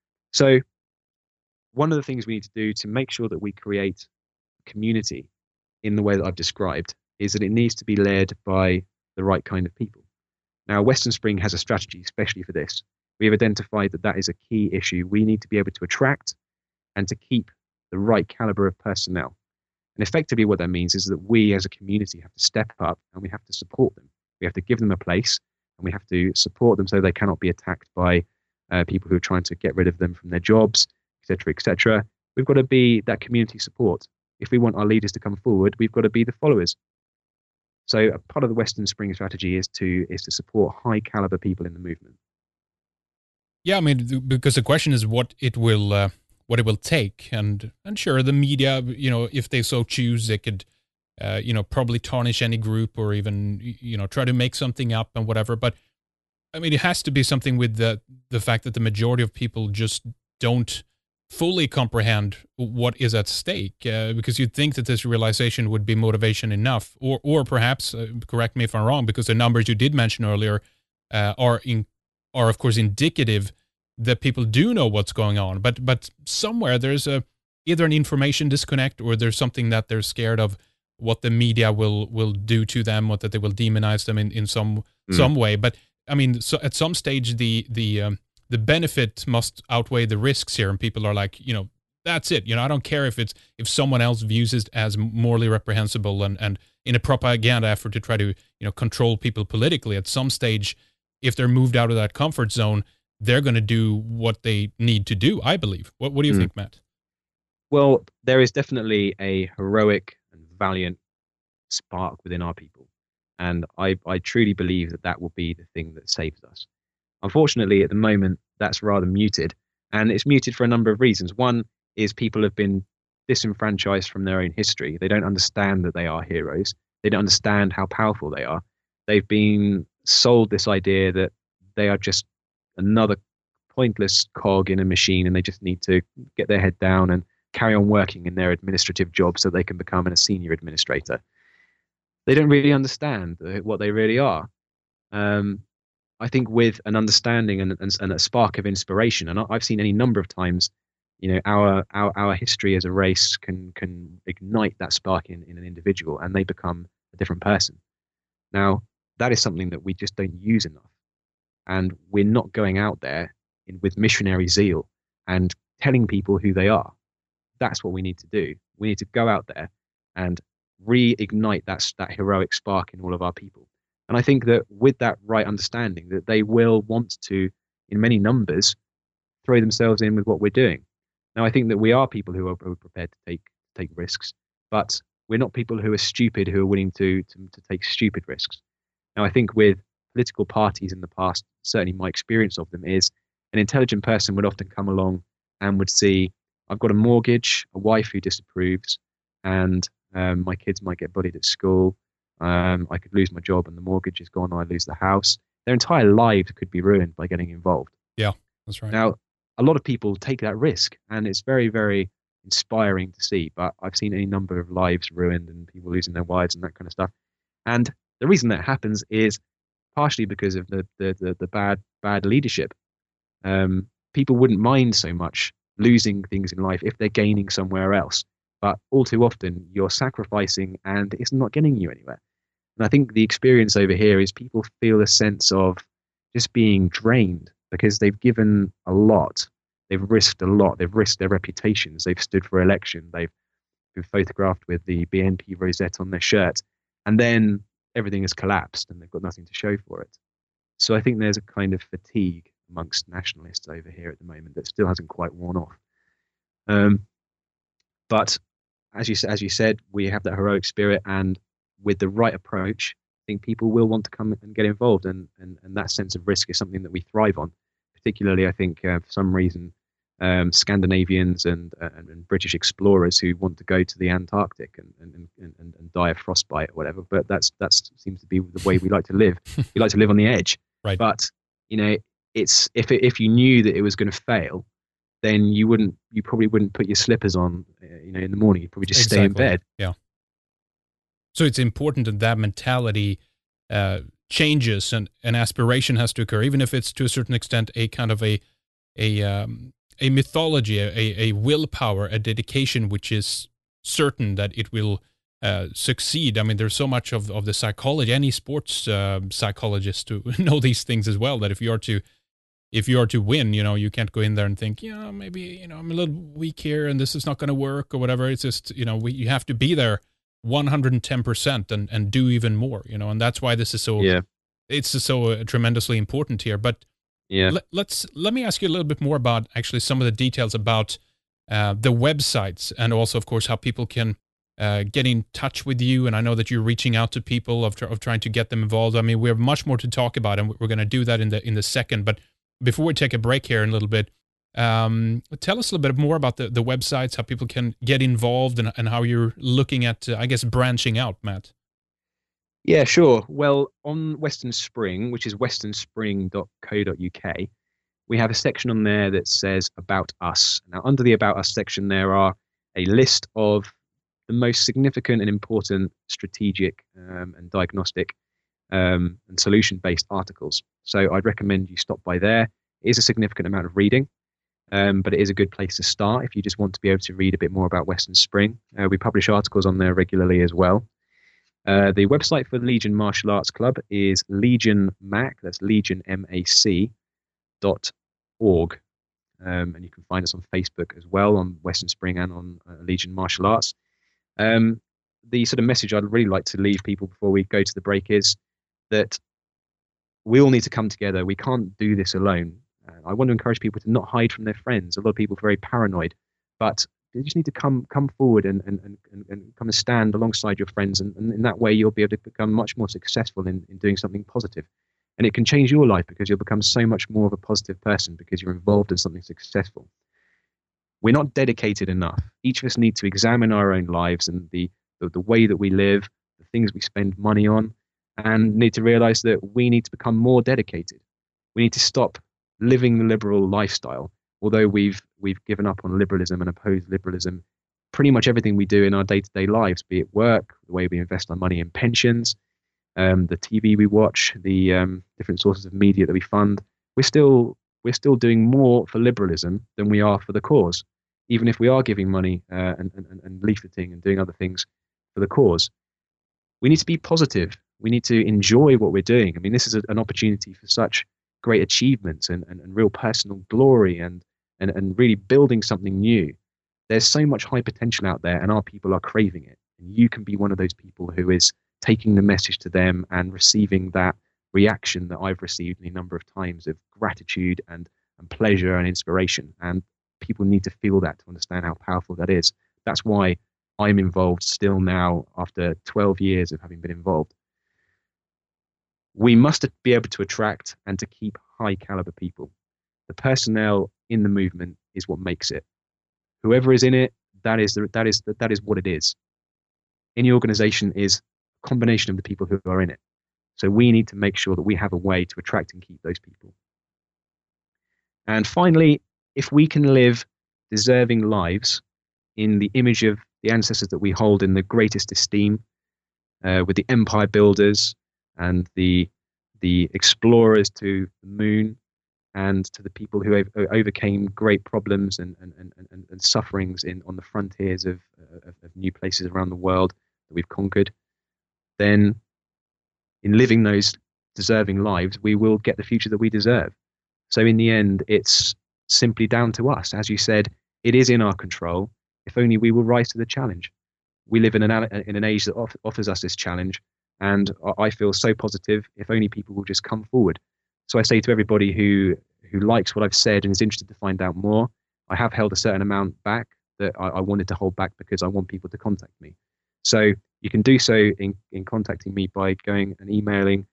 So one of the things we need to do to make sure that we create community in the way that I've described is that it needs to be led by the right kind of people. Now, Western Spring has a strategy, especially for this. We have identified that is a key issue. We need to be able to attract and to keep the right caliber of personnel. And effectively what that means is that we as a community have to step up and we have to support them. We have to give them a place and we have to support them so they cannot be attacked by people who are trying to get rid of them from their jobs, etc., etc. We've got to be that community support. If we want our leaders to come forward, we've got to be the followers. So a part of the Western Spring strategy is to support high caliber people in the movement. Yeah, I mean, because the question is what it will take, and sure, the media, you know, if they so choose, they could, probably tarnish any group or even, try to make something up and whatever. But I mean, it has to be something with the fact that the majority of people just don't fully comprehend what is at stake, because you'd think that this realization would be motivation enough, or perhaps, correct me if I'm wrong, because the numbers you did mention earlier are of course indicative that people do know what's going on, but somewhere there's either an information disconnect, or there's something that they're scared of what the media will do to them, or that they will demonize them in some way. But I mean, so at some stage the benefit must outweigh the risks here, and people are like, that's it. I don't care if someone else views it as morally reprehensible and in a propaganda effort to try to control people politically. At some stage, if they're moved out of that comfort zone, they're going to do what they need to do, I believe. What do you think, Matt? Well, there is definitely a heroic and valiant spark within our people. And I truly believe that will be the thing that saves us. Unfortunately, at the moment, that's rather muted. And it's muted for a number of reasons. One is people have been disenfranchised from their own history. They don't understand that they are heroes. They don't understand how powerful they are. They've been sold this idea that they are just another pointless cog in a machine, and they just need to get their head down and carry on working in their administrative job so they can become a senior administrator. They don't really understand what they really are. I think with an understanding and a spark of inspiration, and I've seen any number of times, our history as a race can ignite that spark in an individual, and they become a different person. Now, that is something that we just don't use enough. And we're not going out there with missionary zeal and telling people who they are. That's what we need to do. We need to go out there and reignite that heroic spark in all of our people. And I think that with that right understanding, that they will want to, in many numbers, throw themselves in with what we're doing. Now, I think that we are people who are prepared to take risks, but we're not people who are stupid, who are willing to take stupid risks. Now, I think with political parties in the past, certainly my experience of them is an intelligent person would often come along and would see, I've got a mortgage, a wife who disapproves, and my kids might get bullied at school. I could lose my job and the mortgage is gone, or I lose the house. Their entire lives could be ruined by getting involved. Yeah, that's right. Now, a lot of people take that risk, and it's very, very inspiring to see. But I've seen any number of lives ruined and people losing their wives and that kind of stuff. And the reason that happens is partially because of the bad leadership. People wouldn't mind so much losing things in life if they're gaining somewhere else. But all too often, you're sacrificing and it's not getting you anywhere. And I think the experience over here is people feel a sense of just being drained because they've given a lot. They've risked a lot. They've risked their reputations. They've stood for election. They've been photographed with the BNP rosette on their shirt. And then everything has collapsed and they've got nothing to show for it. So I think there's a kind of fatigue amongst nationalists over here at the moment that still hasn't quite worn off. But as you said, we have that heroic spirit, and with the right approach, I think people will want to come and get involved, and that sense of risk is something that we thrive on. Particularly, I think for some reason, Scandinavians and British explorers who want to go to the Antarctic and die of frostbite or whatever. But that seems to be the way we like to live. We like to live on the edge. Right. But it's if you knew that it was going to fail, then you probably wouldn't put your slippers on, in the morning. You'd probably just stay in bed. Yeah. So it's important that mentality changes and an aspiration has to occur, even if it's to a certain extent a kind of a mythology, a willpower, a dedication, which is certain that it will succeed. I mean, there's so much of the psychology. Any sports psychologist to know these things as well. That if you are to win, you can't go in there and think, maybe, I'm a little weak here and this is not going to work or whatever. It's just, you have to be there 110% and do even more, and that's why this is so, it's so tremendously important here. But let me ask you a little bit more about actually some of the details about the websites, and also, of course, how people can get in touch with you. And I know that you're reaching out to people of trying to get them involved. I mean, we have much more to talk about, and we're going to do that in the second. But before we take a break here in a little bit, tell us a little bit more about the websites, how people can get involved, and how you're looking at, I guess, branching out, Matt. Yeah, sure. Well, on Western Spring, which is westernspring.co.uk, we have a section on there that says About Us. Now, under the About Us section, there are a list of the most significant and important strategic and diagnostic and solution-based articles. So I'd recommend you stop by there. It is a significant amount of reading, but it is a good place to start if you just want to be able to read a bit more about Western Spring. We publish articles on there regularly as well. The website for the Legion Martial Arts Club is LegionMac, that's LegionMac.org. And you can find us on Facebook as well, on Western Spring and on Legion Martial Arts. The sort of message I'd really like to leave people before we go to the break is that we all need to come together. We can't do this alone. I want to encourage people to not hide from their friends. A lot of people are very paranoid, but you just need to come forward and come and stand alongside your friends. And in that way, you'll be able to become much more successful in doing something positive. And it can change your life because you'll become so much more of a positive person because you're involved in something successful. We're not dedicated enough. Each of us need to examine our own lives and the way that we live, the things we spend money on, and need to realize that we need to become more dedicated. We need to stop living the liberal lifestyle. Although we've given up on liberalism and opposed liberalism, pretty much everything we do in our day-to-day lives, be it work, the way we invest our money in pensions, the TV we watch, the different sources of media that we fund, we're still doing more for liberalism than we are for the cause, even if we are giving money and leafleting and doing other things for the cause. We need to be positive. We need to enjoy what we're doing. I mean, this is an opportunity for such great achievements and real personal glory and really building something new. There's so much high potential out there, and our people are craving it. And you can be one of those people who is taking the message to them and receiving that reaction that I've received any number of times of gratitude and pleasure and inspiration. And people need to feel that to understand how powerful that is. That's why I'm involved still now after 12 years of having been involved. We must be able to attract and to keep high caliber people. The personnel in the movement is what makes it. Whoever is in it, that is what it is. Any organization is a combination of the people who are in it. So we need to make sure that we have a way to attract and keep those people. And finally, if we can live deserving lives in the image of the ancestors that we hold in the greatest esteem, with the empire builders and the explorers to the moon, and to the people who overcame great problems and sufferings on the frontiers of new places around the world that we've conquered, then in living those deserving lives, we will get the future that we deserve. So in the end, it's simply down to us. As you said, it is in our control. If only we will rise to the challenge. We live in an age that offers us this challenge, and I feel so positive if only people will just come forward. So I say to everybody who likes what I've said and is interested to find out more, I have held a certain amount back that I wanted to hold back because I want people to contact me. So you can do so in contacting me by going and emailing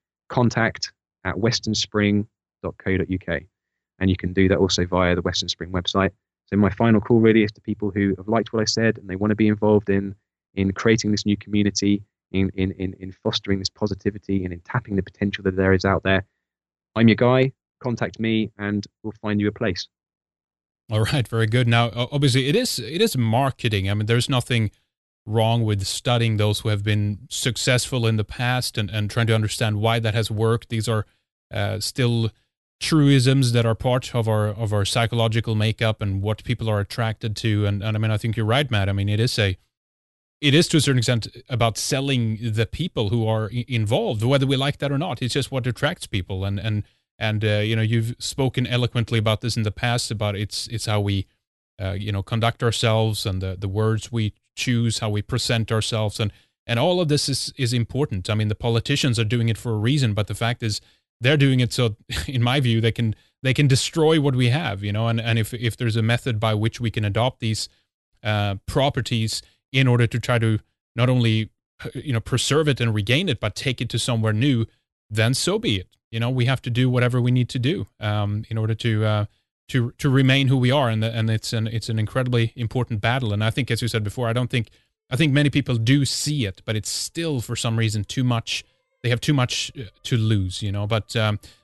contact@westernspring.co.uk. And you can do that also via the Western Spring website. So my final call really is to people who have liked what I said and they want to be involved in creating this new community, in fostering this positivity and in tapping the potential that there is out there. I'm your guy. Contact me and we'll find you a place. All right, very good. Now, obviously, it is marketing. I mean, there's nothing wrong with studying those who have been successful in the past and trying to understand why that has worked. These are still truisms that are part of our psychological makeup and what people are attracted to. And I mean, I think you're right, Matt. I mean, it is to a certain extent about selling the people who are involved, whether we like that or not. It's just what attracts people. And you know, you've spoken eloquently about this in the past, about it's how we, conduct ourselves and the words we choose, how we present ourselves. And all of this is important. I mean, the politicians are doing it for a reason, but the fact is they're doing it so, in my view, they can destroy what we have, you know, and if there's a method by which we can adopt these properties in order to try to not only, preserve it and regain it, but take it to somewhere new, then so be it. You know, we have to do whatever we need to do in order to remain who we are, and it's an incredibly important battle. And I think, as you said before, I think many people do see it, but it's still for some reason too much. They have too much to lose, you know. But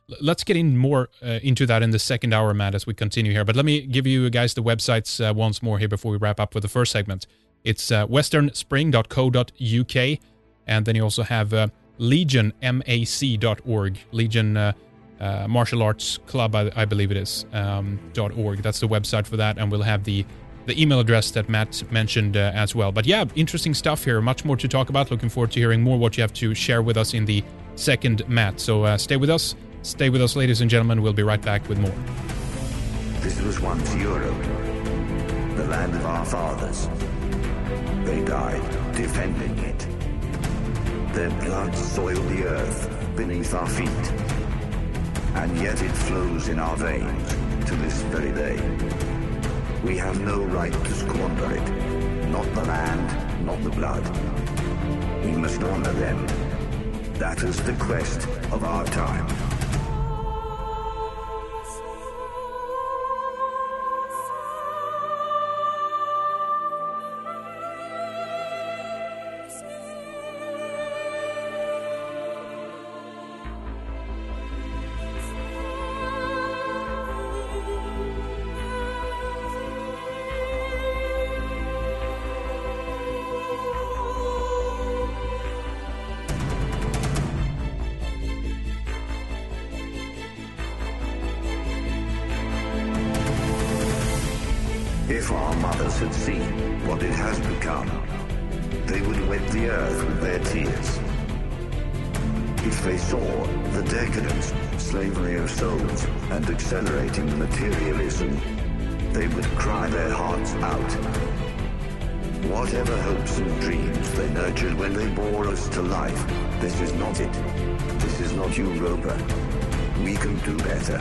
let's get in more into that in the second hour, Matt, as we continue here. But let me give you guys the websites once more here before we wrap up with the first segment. It's westernspring.co.uk, and then you also have legionmac.org, Legion Martial Arts Club, I believe it is, .org. That's the website for that, and we'll have the email address that Matt mentioned as well. But yeah, interesting stuff here. Much more to talk about. Looking forward to hearing more what you have to share with us in the second, Matt. So stay with us. Stay with us, ladies and gentlemen. We'll be right back with more. This was once Europe, the land of our fathers. They died defending it. Their blood soiled the earth beneath our feet. And yet it flows in our veins to this very day. We have no right to squander it. Not the land, not the blood. We must honor them. That is the quest of our time. If our mothers had seen what it has become, they would wet the earth with their tears. If they saw the decadence, slavery of souls, and accelerating materialism, they would cry their hearts out. Whatever hopes and dreams they nurtured when they bore us to life, this is not it. This is not Europa. We can do better.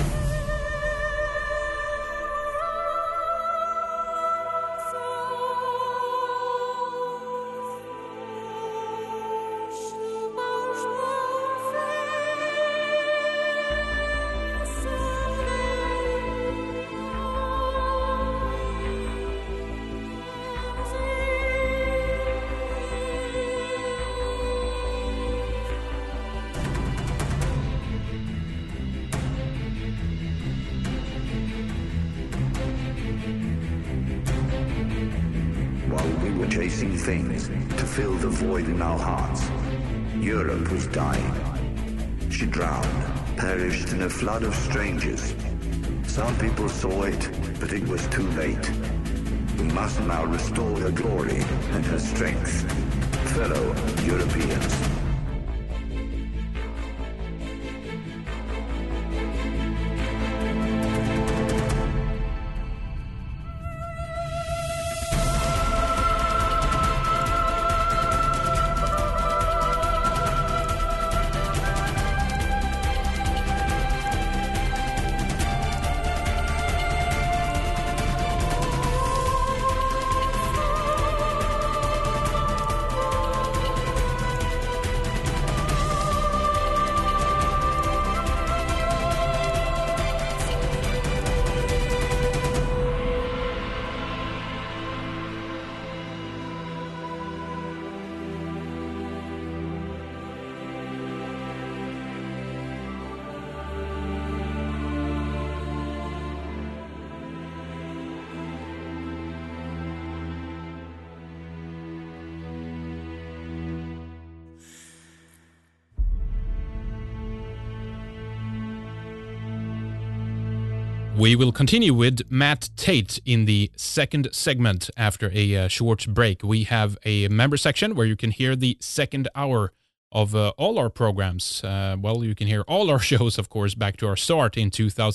Chasing things to fill the void in our hearts. Europe was dying. She drowned, perished in a flood of strangers. Some people saw it, but it was too late. We must now restore her glory and her strength. Fellow Europeans. We will continue with Matt Tate in the second segment after a short break. We have a member section where you can hear the second hour of all our programs. Well, you can hear all our shows, of course, back to our start in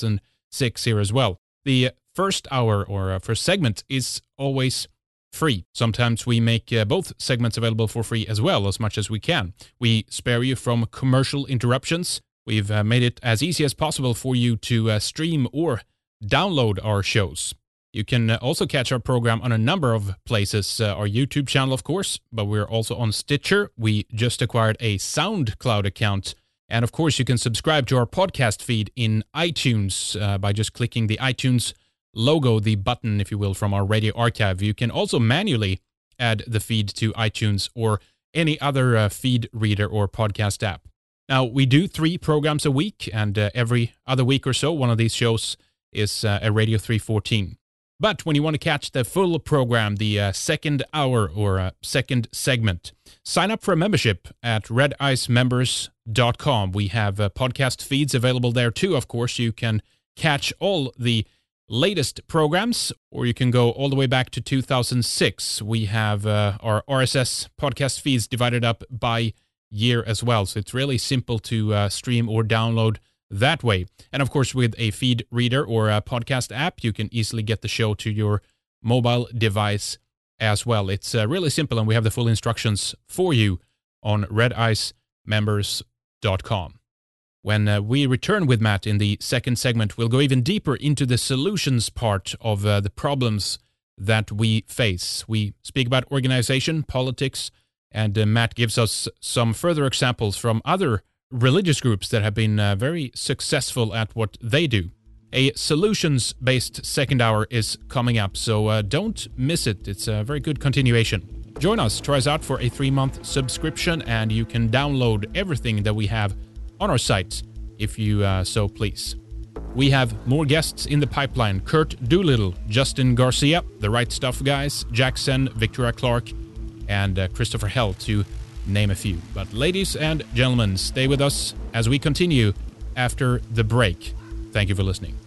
2006 here as well. The first hour or first segment is always free. Sometimes we make both segments available for free as well, as much as we can. We spare you from commercial interruptions. We've made it as easy as possible for you to stream or download our shows. You can also catch our program on a number of places. Our YouTube channel, of course, but we're also on Stitcher. We just acquired a SoundCloud account. And of course, you can subscribe to our podcast feed in iTunes by just clicking the iTunes logo, the button, if you will, from our radio archive. You can also manually add the feed to iTunes or any other feed reader or podcast app. Now, we do 3 programs a week, and every other week or so, one of these shows is a Radio 314. But when you want to catch the full program, the second hour or second segment, sign up for a membership at redicemembers.com. We have podcast feeds available there too, of course. You can catch all the latest programs, or you can go all the way back to 2006. We have our RSS podcast feeds divided up by year as well. So it's really simple to stream or download that way. And of course, with a feed reader or a podcast app, you can easily get the show to your mobile device as well. It's really simple, and we have the full instructions for you on redicemembers.com. When we return with Matt in the second segment, we'll go even deeper into the solutions part of the problems that we face. We speak about organization, politics, and Matt gives us some further examples from other religious groups that have been very successful at what they do. A solutions-based second hour is coming up, so don't miss it. It's a very good continuation. Join us, try us out for a 3-month subscription, and you can download everything that we have on our site, if you so please. We have more guests in the pipeline. Kurt Doolittle, Justin Garcia, The Right Stuff guys, Jackson, Victoria Clark, and Christopher Hell, to name a few. But ladies and gentlemen, stay with us as we continue after the break. Thank you for listening.